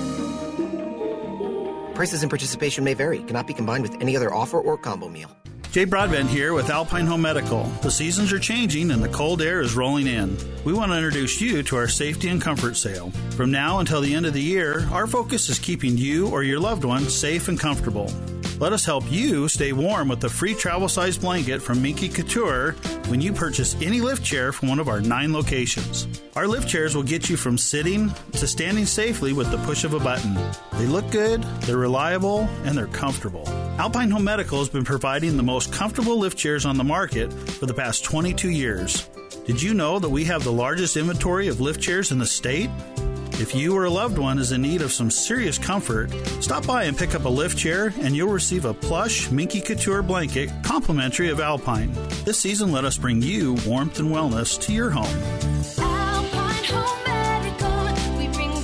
Prices and participation may vary. Cannot be combined with any other offer or combo meal. Jay Broadbent here with Alpine Home Medical. The seasons are changing and the cold air is rolling in. We want to introduce you to our safety and comfort sale. From now until the end of the year, our focus is keeping you or your loved one safe and comfortable. Let us help you stay warm with a free travel-sized blanket from Minky Couture when you purchase any lift chair from one of our nine locations. Our lift chairs will get you from sitting to standing safely with the push of a button. They look good, they're reliable, and they're comfortable. Alpine Home Medical has been providing the most comfortable lift chairs on the market for the past twenty-two years. Did you know that we have the largest inventory of lift chairs in the state? If you or a loved one is in need of some serious comfort, stop by and pick up a lift chair and you'll receive a plush Minky Couture blanket complimentary of Alpine. This season, let us bring you warmth and wellness to your home. Alpine Home Medical, we bring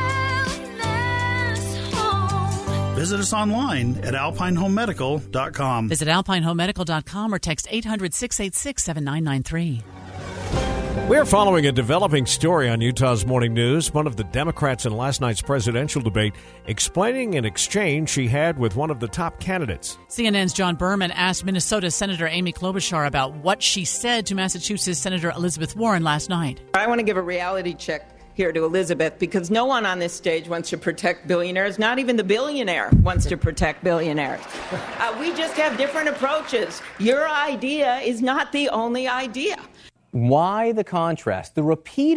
wellness home. Visit us online at alpine home medical dot com. Visit alpine home medical dot com or text eight hundred, six eight six, seven nine nine three. We're following a developing story on Utah's Morning News. One of the Democrats in last night's presidential debate explaining an exchange she had with one of the top candidates. C N N's John Berman asked Minnesota Senator Amy Klobuchar about what she said to Massachusetts Senator Elizabeth Warren last night. I want to give a reality check here to Elizabeth, because no one on this stage wants to protect billionaires. Not even the billionaire wants to protect billionaires. Uh, we just have different approaches. Your idea is not the only idea. Why the contrast, the repeated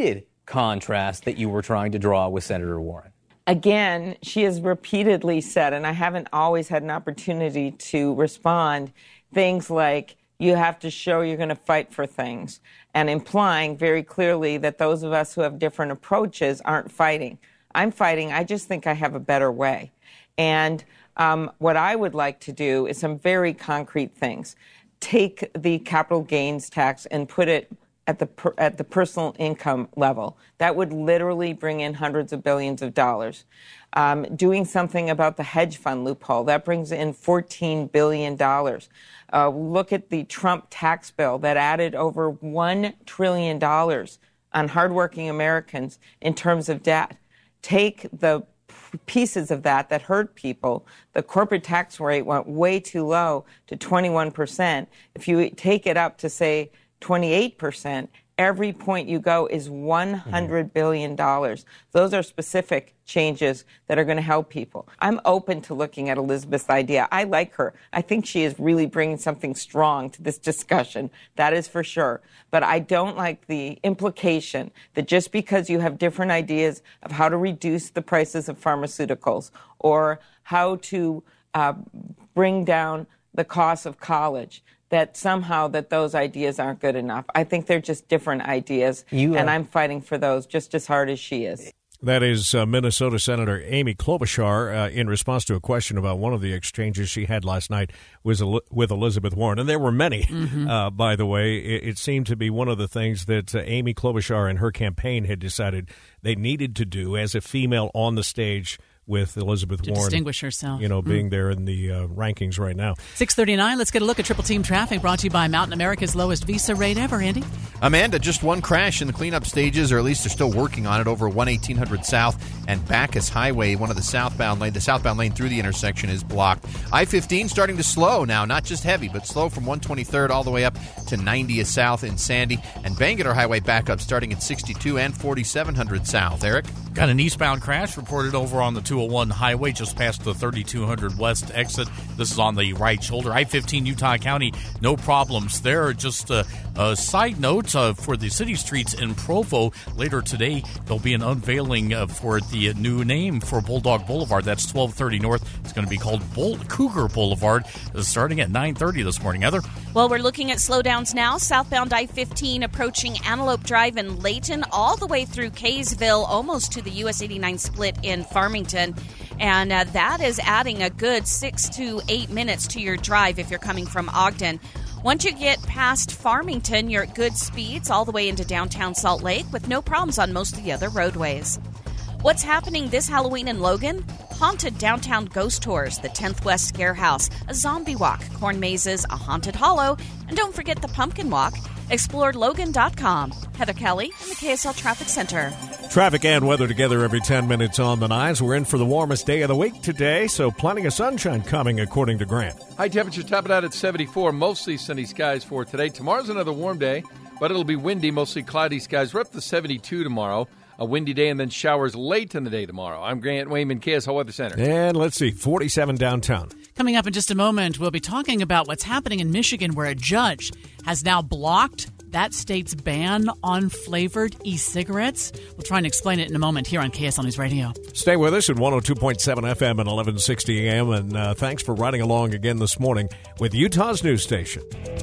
contrast that you were trying to draw with Senator Warren? Again, she has repeatedly said, and I haven't always had an opportunity to respond, things like, you have to show you're going to fight for things, and implying very clearly that those of us who have different approaches aren't fighting. I'm fighting. I just think I have a better way. And um, what I would like to do is some very concrete things. Take the capital gains tax and put it at the per, at the personal income level. That would literally bring in hundreds of billions of dollars. Um, doing something about the hedge fund loophole, that brings in fourteen billion dollars. Uh, look at the Trump tax bill that added over one trillion dollars on hardworking Americans in terms of debt. Take the pieces of that that hurt people. The corporate tax rate went way too low to twenty-one percent. If you take it up to, say, twenty-eight percent, every point you go is one hundred billion dollars. Those are specific changes that are going to help people. I'm open to looking at Elizabeth's idea. I like her. I think she is really bringing something strong to this discussion. That is for sure. But I don't like the implication that just because you have different ideas of how to reduce the prices of pharmaceuticals or how to uh, bring down the cost of college, that somehow that those ideas aren't good enough. I think they're just different ideas, you, uh, and I'm fighting for those just as hard as she is. That is uh, Minnesota Senator Amy Klobuchar uh, in response to a question about one of the exchanges she had last night was El- with Elizabeth Warren. And there were many, mm-hmm. uh, by the way. It, it seemed to be one of the things that uh, Amy Klobuchar and her campaign had decided they needed to do as a female on the stage with Elizabeth to Warren. distinguish herself. You know, being mm. there in the uh, rankings right now. six thirty-nine, let's get a look at Triple Team Traffic, brought to you by Mountain America's lowest Visa rate ever, Andy. Amanda, just one crash in the cleanup stages, or at least they're still working on it, over one eighteen hundred South and Bacchus Highway. One of the southbound lane, the southbound lane through the intersection is blocked. I fifteen starting to slow now, not just heavy, but slow from one twenty-third all the way up to ninetieth South in Sandy. And Bangerter Highway backup starting at sixty-two and forty-seven hundred South. Eric? Got an eastbound crash reported over on the two oh one highway just past the thirty-two hundred West exit. This is on the right shoulder. I fifteen, Utah County, no problems there. Just a, a side note uh, for the city streets in Provo. Later today, there'll be an unveiling uh, for the new name for Bulldog Boulevard. That's twelve thirty North. It's going to be called Bull- Cougar Boulevard, uh, starting at nine thirty this morning. Heather? Well, we're looking at slowdowns now. Southbound I fifteen approaching Antelope Drive in Layton, all the way through Kaysville, almost to the U S eighty-nine split in Farmington. And uh, that is adding a good six to eight minutes to your drive if you're coming from Ogden. Once you get past Farmington, you're at good speeds all the way into downtown Salt Lake with no problems on most of the other roadways. What's happening this Halloween in Logan? Haunted downtown ghost tours, the tenth West Scare House, a zombie walk, corn mazes, a haunted hollow, and don't forget the pumpkin walk. Explore Logan dot com. Heather Kelly in the K S L Traffic Center. Traffic and weather together every ten minutes on the nines. We're in for the warmest day of the week today, so plenty of sunshine coming, according to Grant. High temperature topping out at seventy-four. Mostly sunny skies for today. Tomorrow's another warm day, but it'll be windy, mostly cloudy skies. We're up to seventy-two tomorrow. A windy day and then showers late in the day tomorrow. I'm Grant Wayman, K S L Weather Center. And let's see, forty-seven downtown. Coming up in just a moment, we'll be talking about what's happening in Michigan, where a judge has now blocked that state's ban on flavored e-cigarettes. We'll try and explain it in a moment here on K S L News Radio. Stay with us at one oh two point seven F M and eleven sixty A M. And uh, thanks for riding along again this morning with Utah's news station.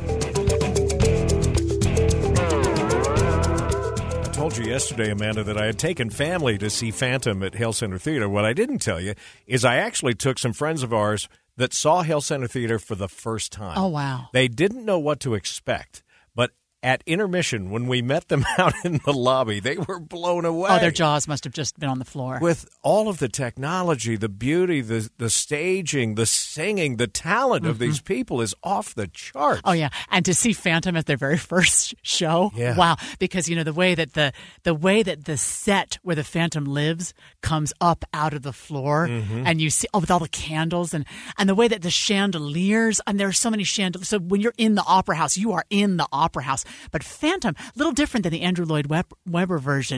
I told you yesterday, Amanda, that I had taken family to see Phantom at Hale Center Theater. What I didn't tell you is I actually took some friends of ours that saw Hale Center Theater for the first time. Oh, wow. They didn't know what to expect, but at intermission, when we met them out in the lobby, they were blown away. Oh, their jaws must have just been on the floor. With all of the technology, the beauty, the the staging, the singing, the talent mm-hmm. of these people is off the charts. Oh, yeah. And to see Phantom at their very first show, yeah. wow. Because, you know, the way that the the way that the set where the Phantom lives comes up out of the floor, mm-hmm. and you see, oh, with all the candles, and, and the way that the chandeliers, and there are so many chandeliers. So when you're in the Opera House, you are in the Opera House. But Phantom, a little different than the Andrew Lloyd Web- Webber version.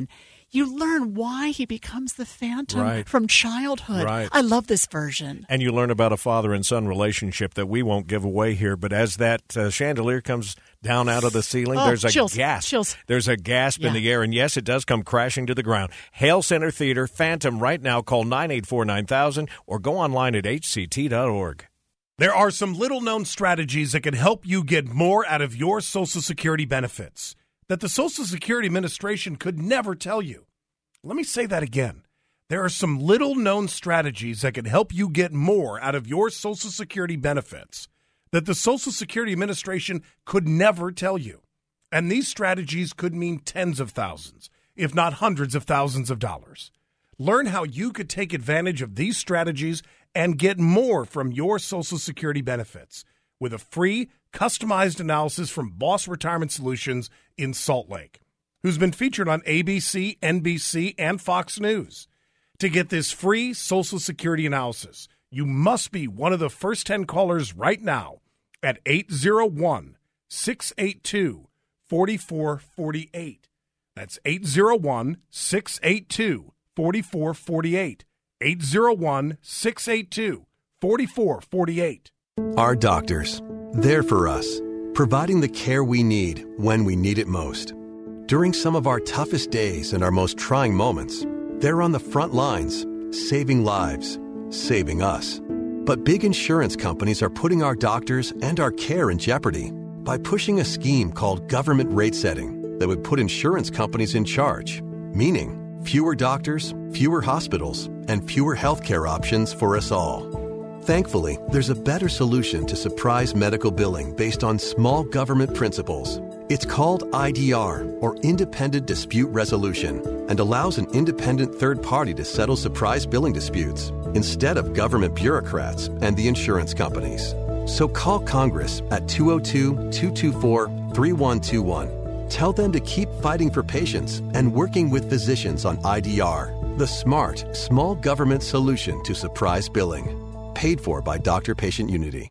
you learn why he becomes the Phantom Right. from childhood. Right. I love this version. And you learn about a father and son relationship that we won't give away here. But as that uh, chandelier comes down out of the ceiling, Oh, there's a chills, gasp. chills. There's a gasp in Yeah. the air. And yes, it does come crashing to the ground. Hale Center Theater, Phantom, right now. Call nine eight four nine thousand or go online at h c t dot org. There are some little-known strategies that can help you get more out of your Social Security benefits that the Social Security Administration could never tell you. Let me say that again. There are some little-known strategies that can help you get more out of your Social Security benefits that the Social Security Administration could never tell you. And these strategies could mean tens of thousands, if not hundreds of thousands of dollars. Learn how you could take advantage of these strategies and get more from your Social Security benefits with a free, customized analysis from Boss Retirement Solutions in Salt Lake, who's been featured on A B C, N B C, and Fox News. To get this free Social Security analysis, you must be one of the first ten callers right now at eight zero one, six eight two, four four four eight. That's eight zero one, six eight two, four four four eight. eight zero one, six eight two, four four four eight. Our doctors, there for us, providing the care we need when we need it most. During some of our toughest days and our most trying moments, they're on the front lines, saving lives, saving us. But big insurance companies are putting our doctors and our care in jeopardy by pushing a scheme called government rate setting that would put insurance companies in charge, meaning fewer doctors, fewer hospitals, and fewer healthcare options for us all. Thankfully, there's a better solution to surprise medical billing based on small government principles. It's called I D R, or Independent Dispute Resolution, and allows an independent third party to settle surprise billing disputes instead of government bureaucrats and the insurance companies. So call Congress at two oh two, two two four, three one two one. Tell them to keep fighting for patients and working with physicians on I D R, the smart, small government solution to surprise billing. Paid for by Doctor-Patient Unity.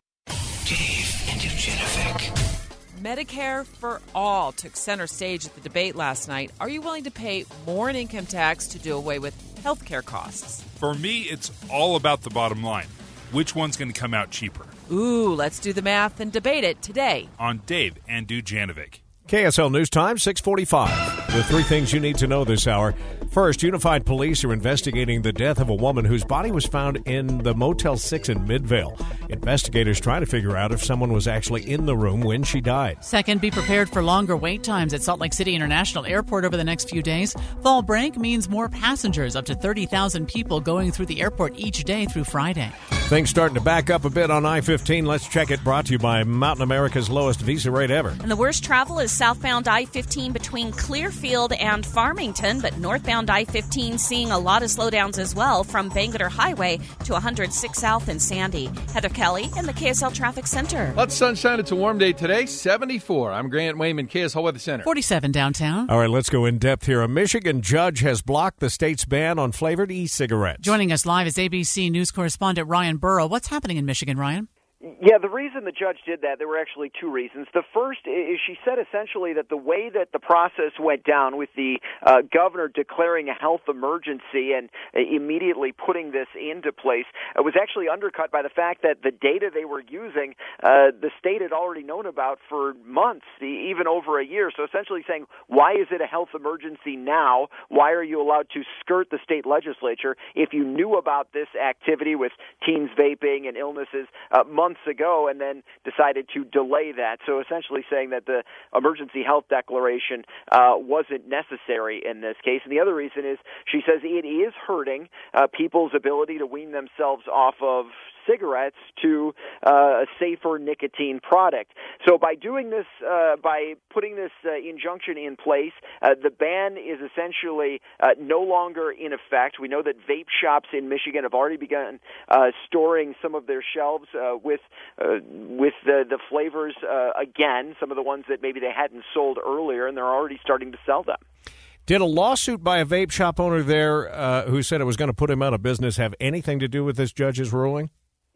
Dave and Dujanovic. Medicare for All took center stage at the debate last night. Are you willing to pay more in income tax to do away with health care costs? For me, it's all about the bottom line. Which one's going to come out cheaper? Ooh, let's do the math and debate it today on Dave and Dujanovic. K S L News Time, six forty-five. The three things you need to know this hour. First, Unified Police are investigating the death of a woman whose body was found in the Motel six in Midvale. Investigators try to figure out if someone was actually in the room when she died. Second, be prepared for longer wait times at Salt Lake City International Airport over the next few days. Fall break means more passengers, up to thirty thousand people going through the airport each day through Friday. Things starting to back up a bit on I fifteen. Let's check it. Brought to you by Mountain America's lowest visa rate ever. And the worst travel is southbound I fifteen between Clearfield and Farmington, but northbound I fifteen seeing a lot of slowdowns as well from Bangerter Highway to one hundred six South in Sandy. Heather Kelly in the K S L Traffic Center. Lots of sunshine. It's a warm day today, seventy-four. I'm Grant Wayman, K S L Weather Center. forty-seven downtown. All right, let's go in depth here. A Michigan judge has blocked the state's ban on flavored e-cigarettes. Joining us live is A B C News correspondent Ryan Burrow. What's happening in Michigan, Ryan? Yeah, the reason the judge did that, there were actually two reasons. The first is she said essentially that the way that the process went down with the uh, governor declaring a health emergency and uh, immediately putting this into place uh, was actually undercut by the fact that the data they were using, uh, the state had already known about for months, even over a year. So essentially saying, why is it a health emergency now? Why are you allowed to skirt the state legislature if you knew about this activity with teens vaping and illnesses uh, months ago and then decided to delay that? So essentially saying that the emergency health declaration uh, wasn't necessary in this case. And the other reason is she says it is hurting uh, people's ability to wean themselves off of cigarettes to uh, a safer nicotine product. So by doing this, uh, by putting this uh, injunction in place, uh, the ban is essentially uh, no longer in effect. We know that vape shops in Michigan have already begun uh, storing some of their shelves uh, with uh, with the, the flavors uh, again, some of the ones that maybe they hadn't sold earlier, and they're already starting to sell them. Did a lawsuit by a vape shop owner there uh, who said it was going to put him out of business have anything to do with this judge's ruling?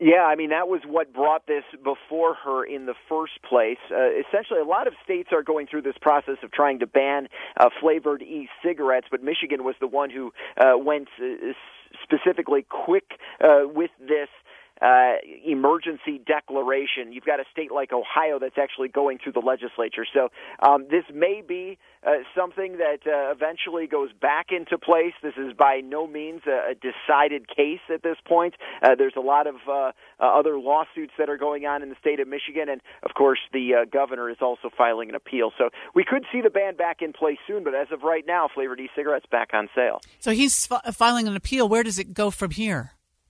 Yeah, I mean, that was what brought this before her in the first place. Uh, essentially, a lot of states are going through this process of trying to ban uh, flavored e-cigarettes, but Michigan was the one who uh, went uh, specifically quick uh, with this Uh, emergency declaration. You've got a state like Ohio that's actually going through the legislature. So um, this may be uh, something that uh, eventually goes back into place. This is by no means a, a decided case at this point. Uh, there's a lot of uh, uh, other lawsuits that are going on in the state of Michigan, and of course the uh, governor is also filing an appeal. So we could see the ban back in place soon, but as of right now, flavored e-cigarettes back on sale. So he's f- filing an appeal. Where does it go from here?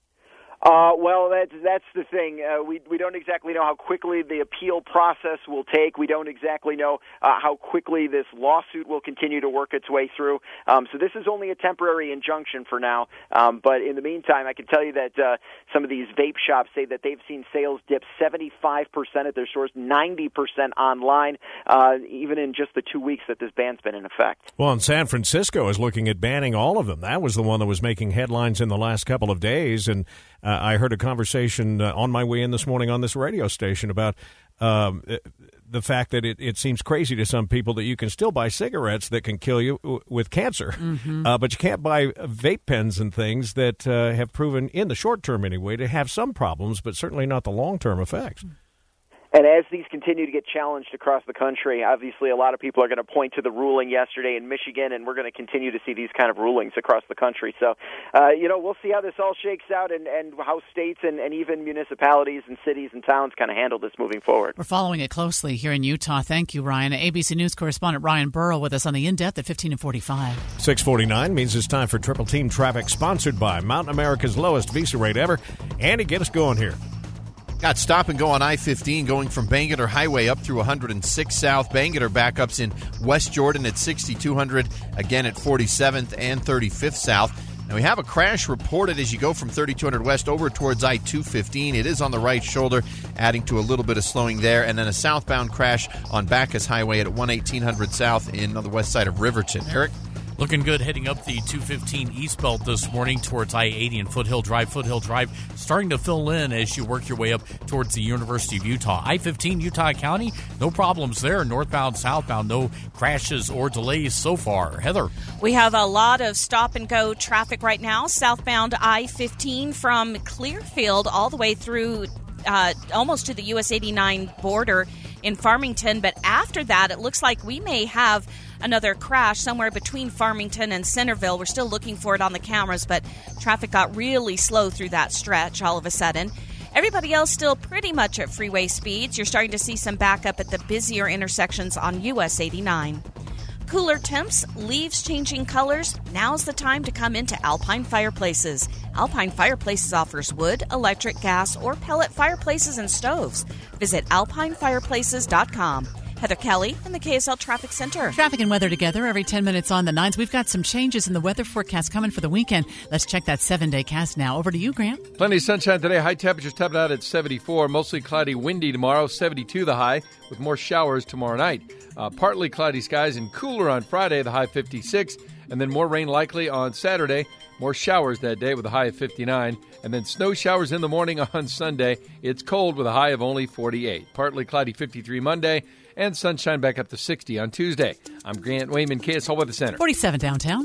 Uh, well, that's that's the thing. Uh, we we don't exactly know how quickly the appeal process will take. We don't exactly know uh, how quickly this lawsuit will continue to work its way through. Um, so this is only a temporary injunction for now. Um, but in the meantime, I can tell you that uh, some of these vape shops say that they've seen sales dip seventy-five percent at their stores, ninety percent online, uh, even in just the two weeks that this ban's been in effect. Well, and San Francisco is looking at banning all of them. That was the one that was making headlines in the last couple of days, and Uh, I heard a conversation uh, on my way in this morning on this radio station about um, the fact that it, it seems crazy to some people that you can still buy cigarettes that can kill you w- with cancer, mm-hmm. uh, but you can't buy vape pens and things that uh, have proven, in the short term anyway, to have some problems, but certainly not the long-term effects. And as these continue to get challenged across the country, obviously a lot of people are going to point to the ruling yesterday in Michigan, and we're going to continue to see these kind of rulings across the country. So, uh, you know, we'll see how this all shakes out and, and how states and, and even municipalities and cities and towns kind of handle this moving forward. We're following it closely here in Utah. Thank you, Ryan. A B C News correspondent Ryan Burrow with us on the In-Depth at fifteen and forty-five. six forty-nine means it's time for Triple Team Traffic, sponsored by Mountain America's lowest Visa rate ever. Andy, get us going here. Got stop and go on I fifteen going from Bangerter Highway up through one hundred six South. Bangerter backups in West Jordan at sixty-two hundred, again at forty-seventh and thirty-fifth South. Now we have a crash reported as you go from thirty-two hundred West over towards I two fifteen. It is on the right shoulder, adding to a little bit of slowing there. And then a southbound crash on Bacchus Highway at eighteen hundred South in on the west side of Riverton. Eric? Looking good heading up the two fifteen East Belt this morning towards I eighty and Foothill Drive. Foothill Drive starting to fill in as you work your way up towards the University of Utah. I fifteen Utah County, no problems there. Northbound, southbound, no crashes or delays so far. Heather? We have a lot of stop-and-go traffic right now. Southbound I fifteen from Clearfield all the way through uh, almost to the U S eighty-nine border in Farmington. But after that, it looks like we may have another crash somewhere between Farmington and Centerville. We're still looking for it on the cameras, but traffic got really slow through that stretch all of a sudden. Everybody else still pretty much at freeway speeds. You're starting to see some backup at the busier intersections on U S eighty-nine. Cooler temps, leaves changing colors. Now's the time to come into Alpine Fireplaces. Alpine Fireplaces offers wood, electric, gas, or pellet fireplaces and stoves. Visit alpine fireplaces dot com. Heather Kelly in the K S L Traffic Center. Traffic and weather together every ten minutes on the nines. We've got some changes in the weather forecast coming for the weekend. Let's check that seven-day cast now. Over to you, Grant. Plenty of sunshine today. High temperatures topping out at seventy-four. Mostly cloudy, windy tomorrow. seventy-two the high, with more showers tomorrow night. Uh, partly cloudy skies and cooler on Friday, the high fifty-six. And then more rain likely on Saturday. More showers that day with a high of fifty-nine. And then snow showers in the morning on Sunday. It's cold with a high of only forty-eight. Partly cloudy, fifty-three Monday. And sunshine back up to sixty on Tuesday. I'm Grant Wayman, K S L Weather Center. forty-seven downtown.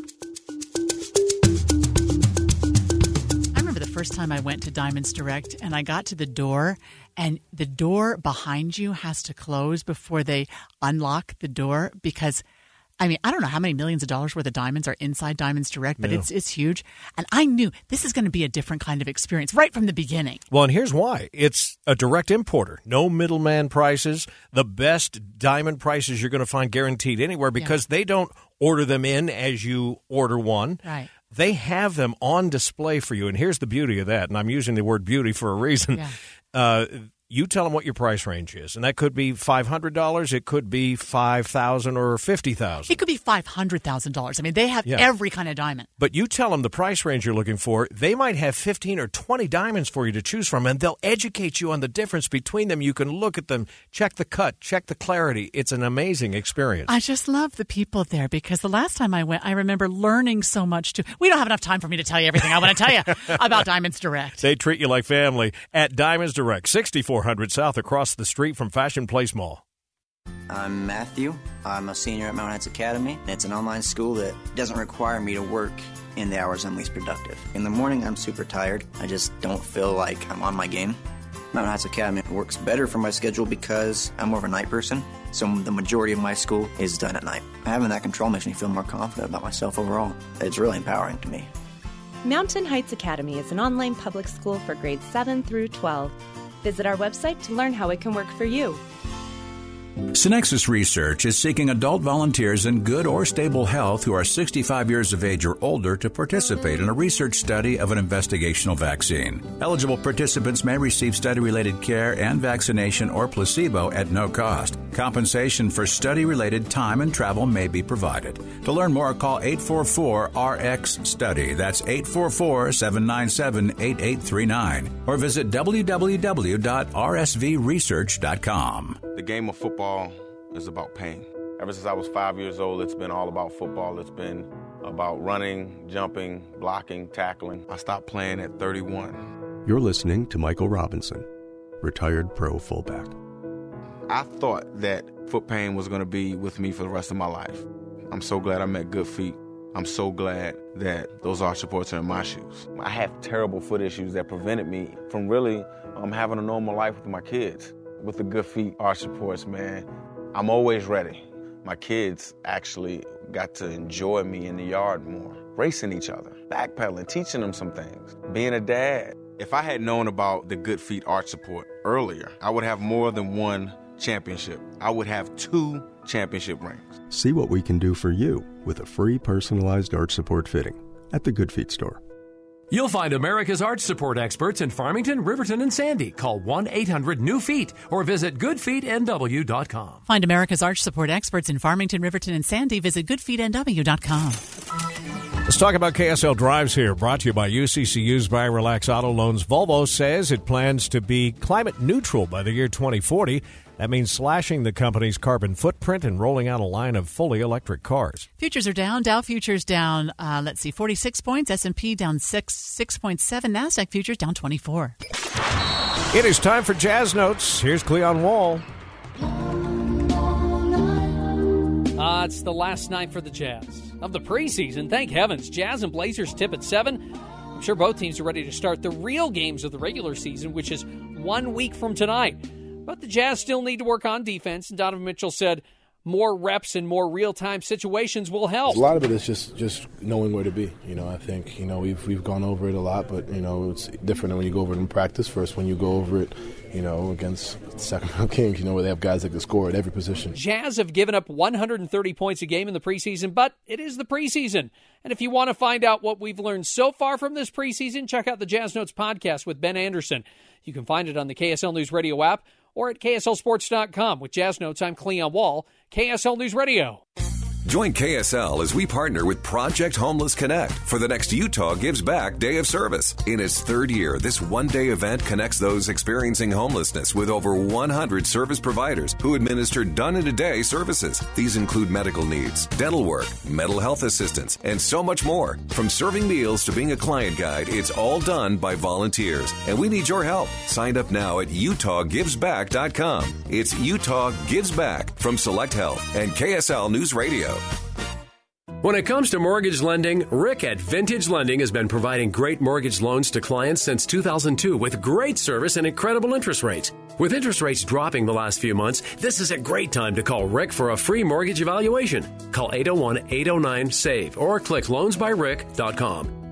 I remember the first time I went to Diamonds Direct and I got to the door, and the door behind you has to close before they unlock the door because, I mean, I don't know how many millions of dollars worth of diamonds are inside Diamonds Direct, but Yeah. it's it's huge. And I knew this is going to be a different kind of experience right from the beginning. Well, and here's why. It's a direct importer. No middleman prices. The best diamond prices you're going to find guaranteed anywhere because Yeah. they don't order them in as you order one. Right. They have them on display for you. And here's the beauty of that. And I'm using the word beauty for a reason. Yeah. Uh, You tell them what your price range is, and that could be five hundred dollars. It could be five thousand dollars or fifty thousand dollars. It could be five hundred thousand dollars. I mean, they have Yeah. every kind of diamond. But you tell them the price range you're looking for. They might have fifteen or twenty diamonds for you to choose from, and they'll educate you on the difference between them. You can look at them, check the cut, check the clarity. It's an amazing experience. I just love the people there because the last time I went, I remember learning so much too. We don't have enough time for me to tell you everything I want to tell you about Diamonds Direct. They treat you like family at Diamonds Direct, sixty-four hundred South across the street from Fashion Place Mall. I'm Matthew. I'm a senior at Mountain Heights Academy. It's an online school that doesn't require me to work in the hours I'm least productive. In the morning, I'm super tired. I just don't feel like I'm on my game. Mountain Heights Academy works better for my schedule because I'm more of a night person, so the majority of my school is done at night. Having that control makes me feel more confident about myself overall. It's really empowering to me. Mountain Heights Academy is an online public school for grades seven through twelve. Visit our website to learn how it can work for you. Synexus Research is seeking adult volunteers in good or stable health who are sixty-five years of age or older to participate in a research study of an investigational vaccine. Eligible participants may receive study-related care and vaccination or placebo at no cost. Compensation for study-related time and travel may be provided. To learn more, call eight four four R X study. That's eight four four, seven nine seven, eight eight three nine. Or visit w w w dot r s v research dot com. The game of football is about pain. Ever since I was five years old, it's been all about football. It's been about running, jumping, blocking, tackling. I stopped playing at thirty-one. You're listening to Michael Robinson, retired pro fullback. I thought that foot pain was going to be with me for the rest of my life. I'm so glad I met Good Feet. I'm so glad that those arch supports are in my shoes. I have terrible foot issues that prevented me from really um, having a normal life with my kids. With the Good Feet arch supports, man, I'm always ready. My kids actually got to enjoy me in the yard more, racing each other, backpedaling, teaching them some things, being a dad. If I had known about the Good Feet arch support earlier, I would have more than one championship. I would have two championship rings. See what we can do for you with a free personalized arch support fitting at the Good Feet store. You'll find America's arch support experts in Farmington, Riverton, and Sandy. Call one eight hundred new feet or visit good feet n w dot com. Find America's arch support experts in Farmington, Riverton, and Sandy. Visit good feet n w dot com. Let's talk about K S L Drives here, brought to you by U C C U's Buy Relax Auto Loans. Volvo says it plans to be climate neutral by the year twenty forty. That means slashing the company's carbon footprint and rolling out a line of fully electric cars. Futures are down. Dow futures down, uh, let's see, forty-six points. S and P down six, six point seven. NASDAQ futures down twenty-four. It is time for Jazz Notes. Here's Cleon Wall. Uh, it's the last night for the Jazz of the preseason. Thank heavens. Jazz and Blazers tip at seven. I'm sure both teams are ready to start the real games of the regular season, which is one week from tonight. But the Jazz still need to work on defense, and Donovan Mitchell said more reps and more real-time situations will help. A lot of it is just, just knowing where to be. You know, I think, you know, we've we've gone over it a lot, but, you know, it's different than when you go over it in practice. First, when you go over it, you know, against Sacramento Kings, you know, where they have guys that can score at every position. Jazz have given up one hundred thirty points a game in the preseason, but it is the preseason. And if you want to find out what we've learned so far from this preseason, check out the Jazz Notes podcast with Ben Anderson. You can find it on the K S L News Radio app or at K S L sports dot com. With Jazz Notes, I'm Cleon Wall, K S L News Radio. Join K S L as we partner with Project Homeless Connect for the next Utah Gives Back Day of Service. In its third year, this one-day event connects those experiencing homelessness with over one hundred service providers who administer done-in-a-day services. These include medical needs, dental work, mental health assistance, and so much more. From serving meals to being a client guide, it's all done by volunteers. And we need your help. Sign up now at utah gives back dot com. It's Utah Gives Back from Select Health and K S L News Radio. When it comes to mortgage lending, Rick at Vintage Lending has been providing great mortgage loans to clients since two thousand two with great service and incredible interest rates. With interest rates dropping the last few months, this is a great time to call Rick for a free mortgage evaluation. Call eight oh one, eight oh nine, S A V E or click loans by rick dot com.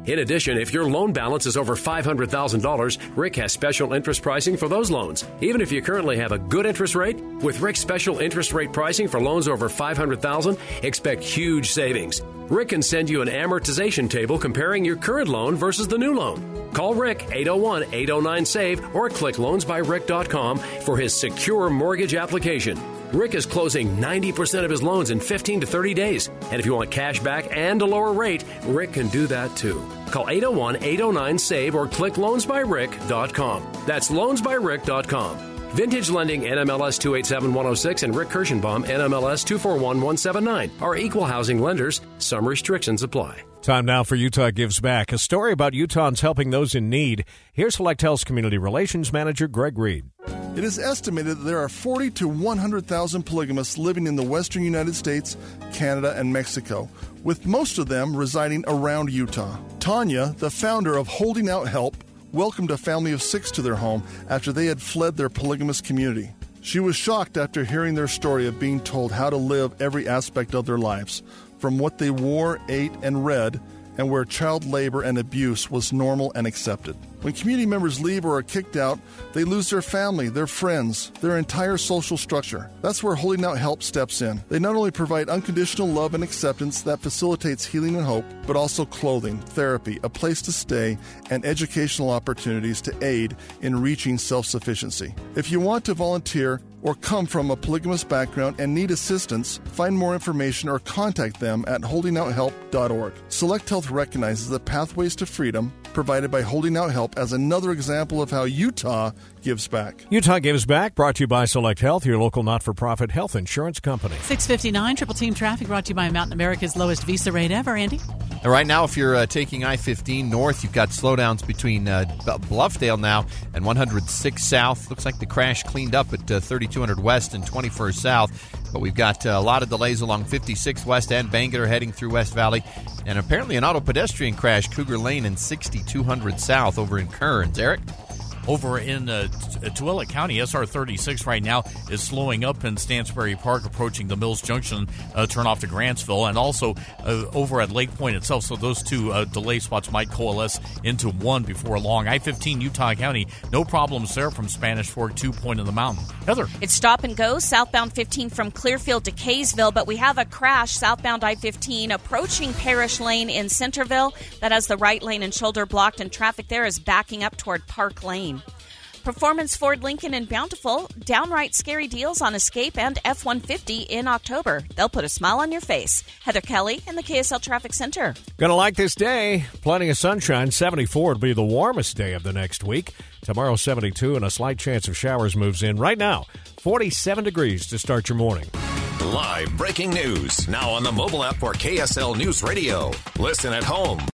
In addition, if your loan balance is over five hundred thousand dollars, Rick has special interest pricing for those loans. Even if you currently have a good interest rate, with Rick's special interest rate pricing for loans over five hundred thousand dollars, expect huge savings. Rick can send you an amortization table comparing your current loan versus the new loan. Call Rick, eight oh one, eight oh nine, SAVE, or click loans by rick dot com for his secure mortgage application. Rick is closing ninety percent of his loans in fifteen to thirty days. And if you want cash back and a lower rate, Rick can do that too. Call eight oh one, eight oh nine, SAVE or click loans by rick dot com. That's loans by rick dot com. Vintage Lending, N M L S two eight seven one oh six, and Rick Kirschenbaum, N M L S two four one one seven nine, are equal housing lenders. Some restrictions apply. Time now for Utah Gives Back, a story about Utahns helping those in need. Here's Select Health's Community Relations Manager, Greg Reed. It is estimated that there are forty to one hundred thousand polygamists living in the western United States, Canada, and Mexico, with most of them residing around Utah. Tanya, the founder of Holding Out Help, welcomed a family of six to their home after they had fled their polygamous community. She was shocked after hearing their story of being told how to live every aspect of their lives, from what they wore, ate, and read, and where child labor and abuse was normal and accepted. When community members leave or are kicked out, they lose their family, their friends, their entire social structure. That's where Holding Out Help steps in. They not only provide unconditional love and acceptance that facilitates healing and hope, but also clothing, therapy, a place to stay, and educational opportunities to aid in reaching self-sufficiency. If you want to volunteer or come from a polygamous background and need assistance, find more information or contact them at holding out help dot org. Select Health recognizes the pathways to freedom provided by Holding Out Help as another example of how Utah gives back. Utah Gives Back, brought to you by Select Health, your local not-for-profit health insurance company. six fifty-nine, Triple Team Traffic brought to you by Mountain America's lowest Visa rate ever. Andy? And right now, if you're uh, taking I fifteen north, you've got slowdowns between uh, Bluffdale now and one hundred six south. Looks like the crash cleaned up at uh, thirty-two hundred west and twenty-first south. But we've got uh, a lot of delays along fifty-six west and Bangor heading through West Valley. And apparently an auto pedestrian crash, Cougar Lane and sixty-two hundred south over in Kearns. Eric? Over in uh, Tooele County, S R thirty-six right now is slowing up in Stansbury Park, approaching the Mills Junction uh, turn off to Grantsville, and also uh, over at Lake Point itself. So those two uh, delay spots might coalesce into one before long. I fifteen, Utah County, no problems there from Spanish Fork to Point of the Mountain. Heather. It's stop and go, southbound fifteen from Clearfield to Kaysville, but we have a crash southbound I fifteen approaching Parish Lane in Centerville. That has the right lane and shoulder blocked, and traffic there is backing up toward Park Lane. Performance Ford Lincoln in Bountiful, downright scary deals on Escape and F one fifty in October. They'll put a smile on your face. Heather Kelly in the K S L Traffic Center. Gonna like this day. Plenty of sunshine. seventy-four will be the warmest day of the next week. Tomorrow, seventy-two, and a slight chance of showers moves in. Right now, forty-seven degrees to start your morning. Live breaking news now on the mobile app for K S L News Radio. Listen at home,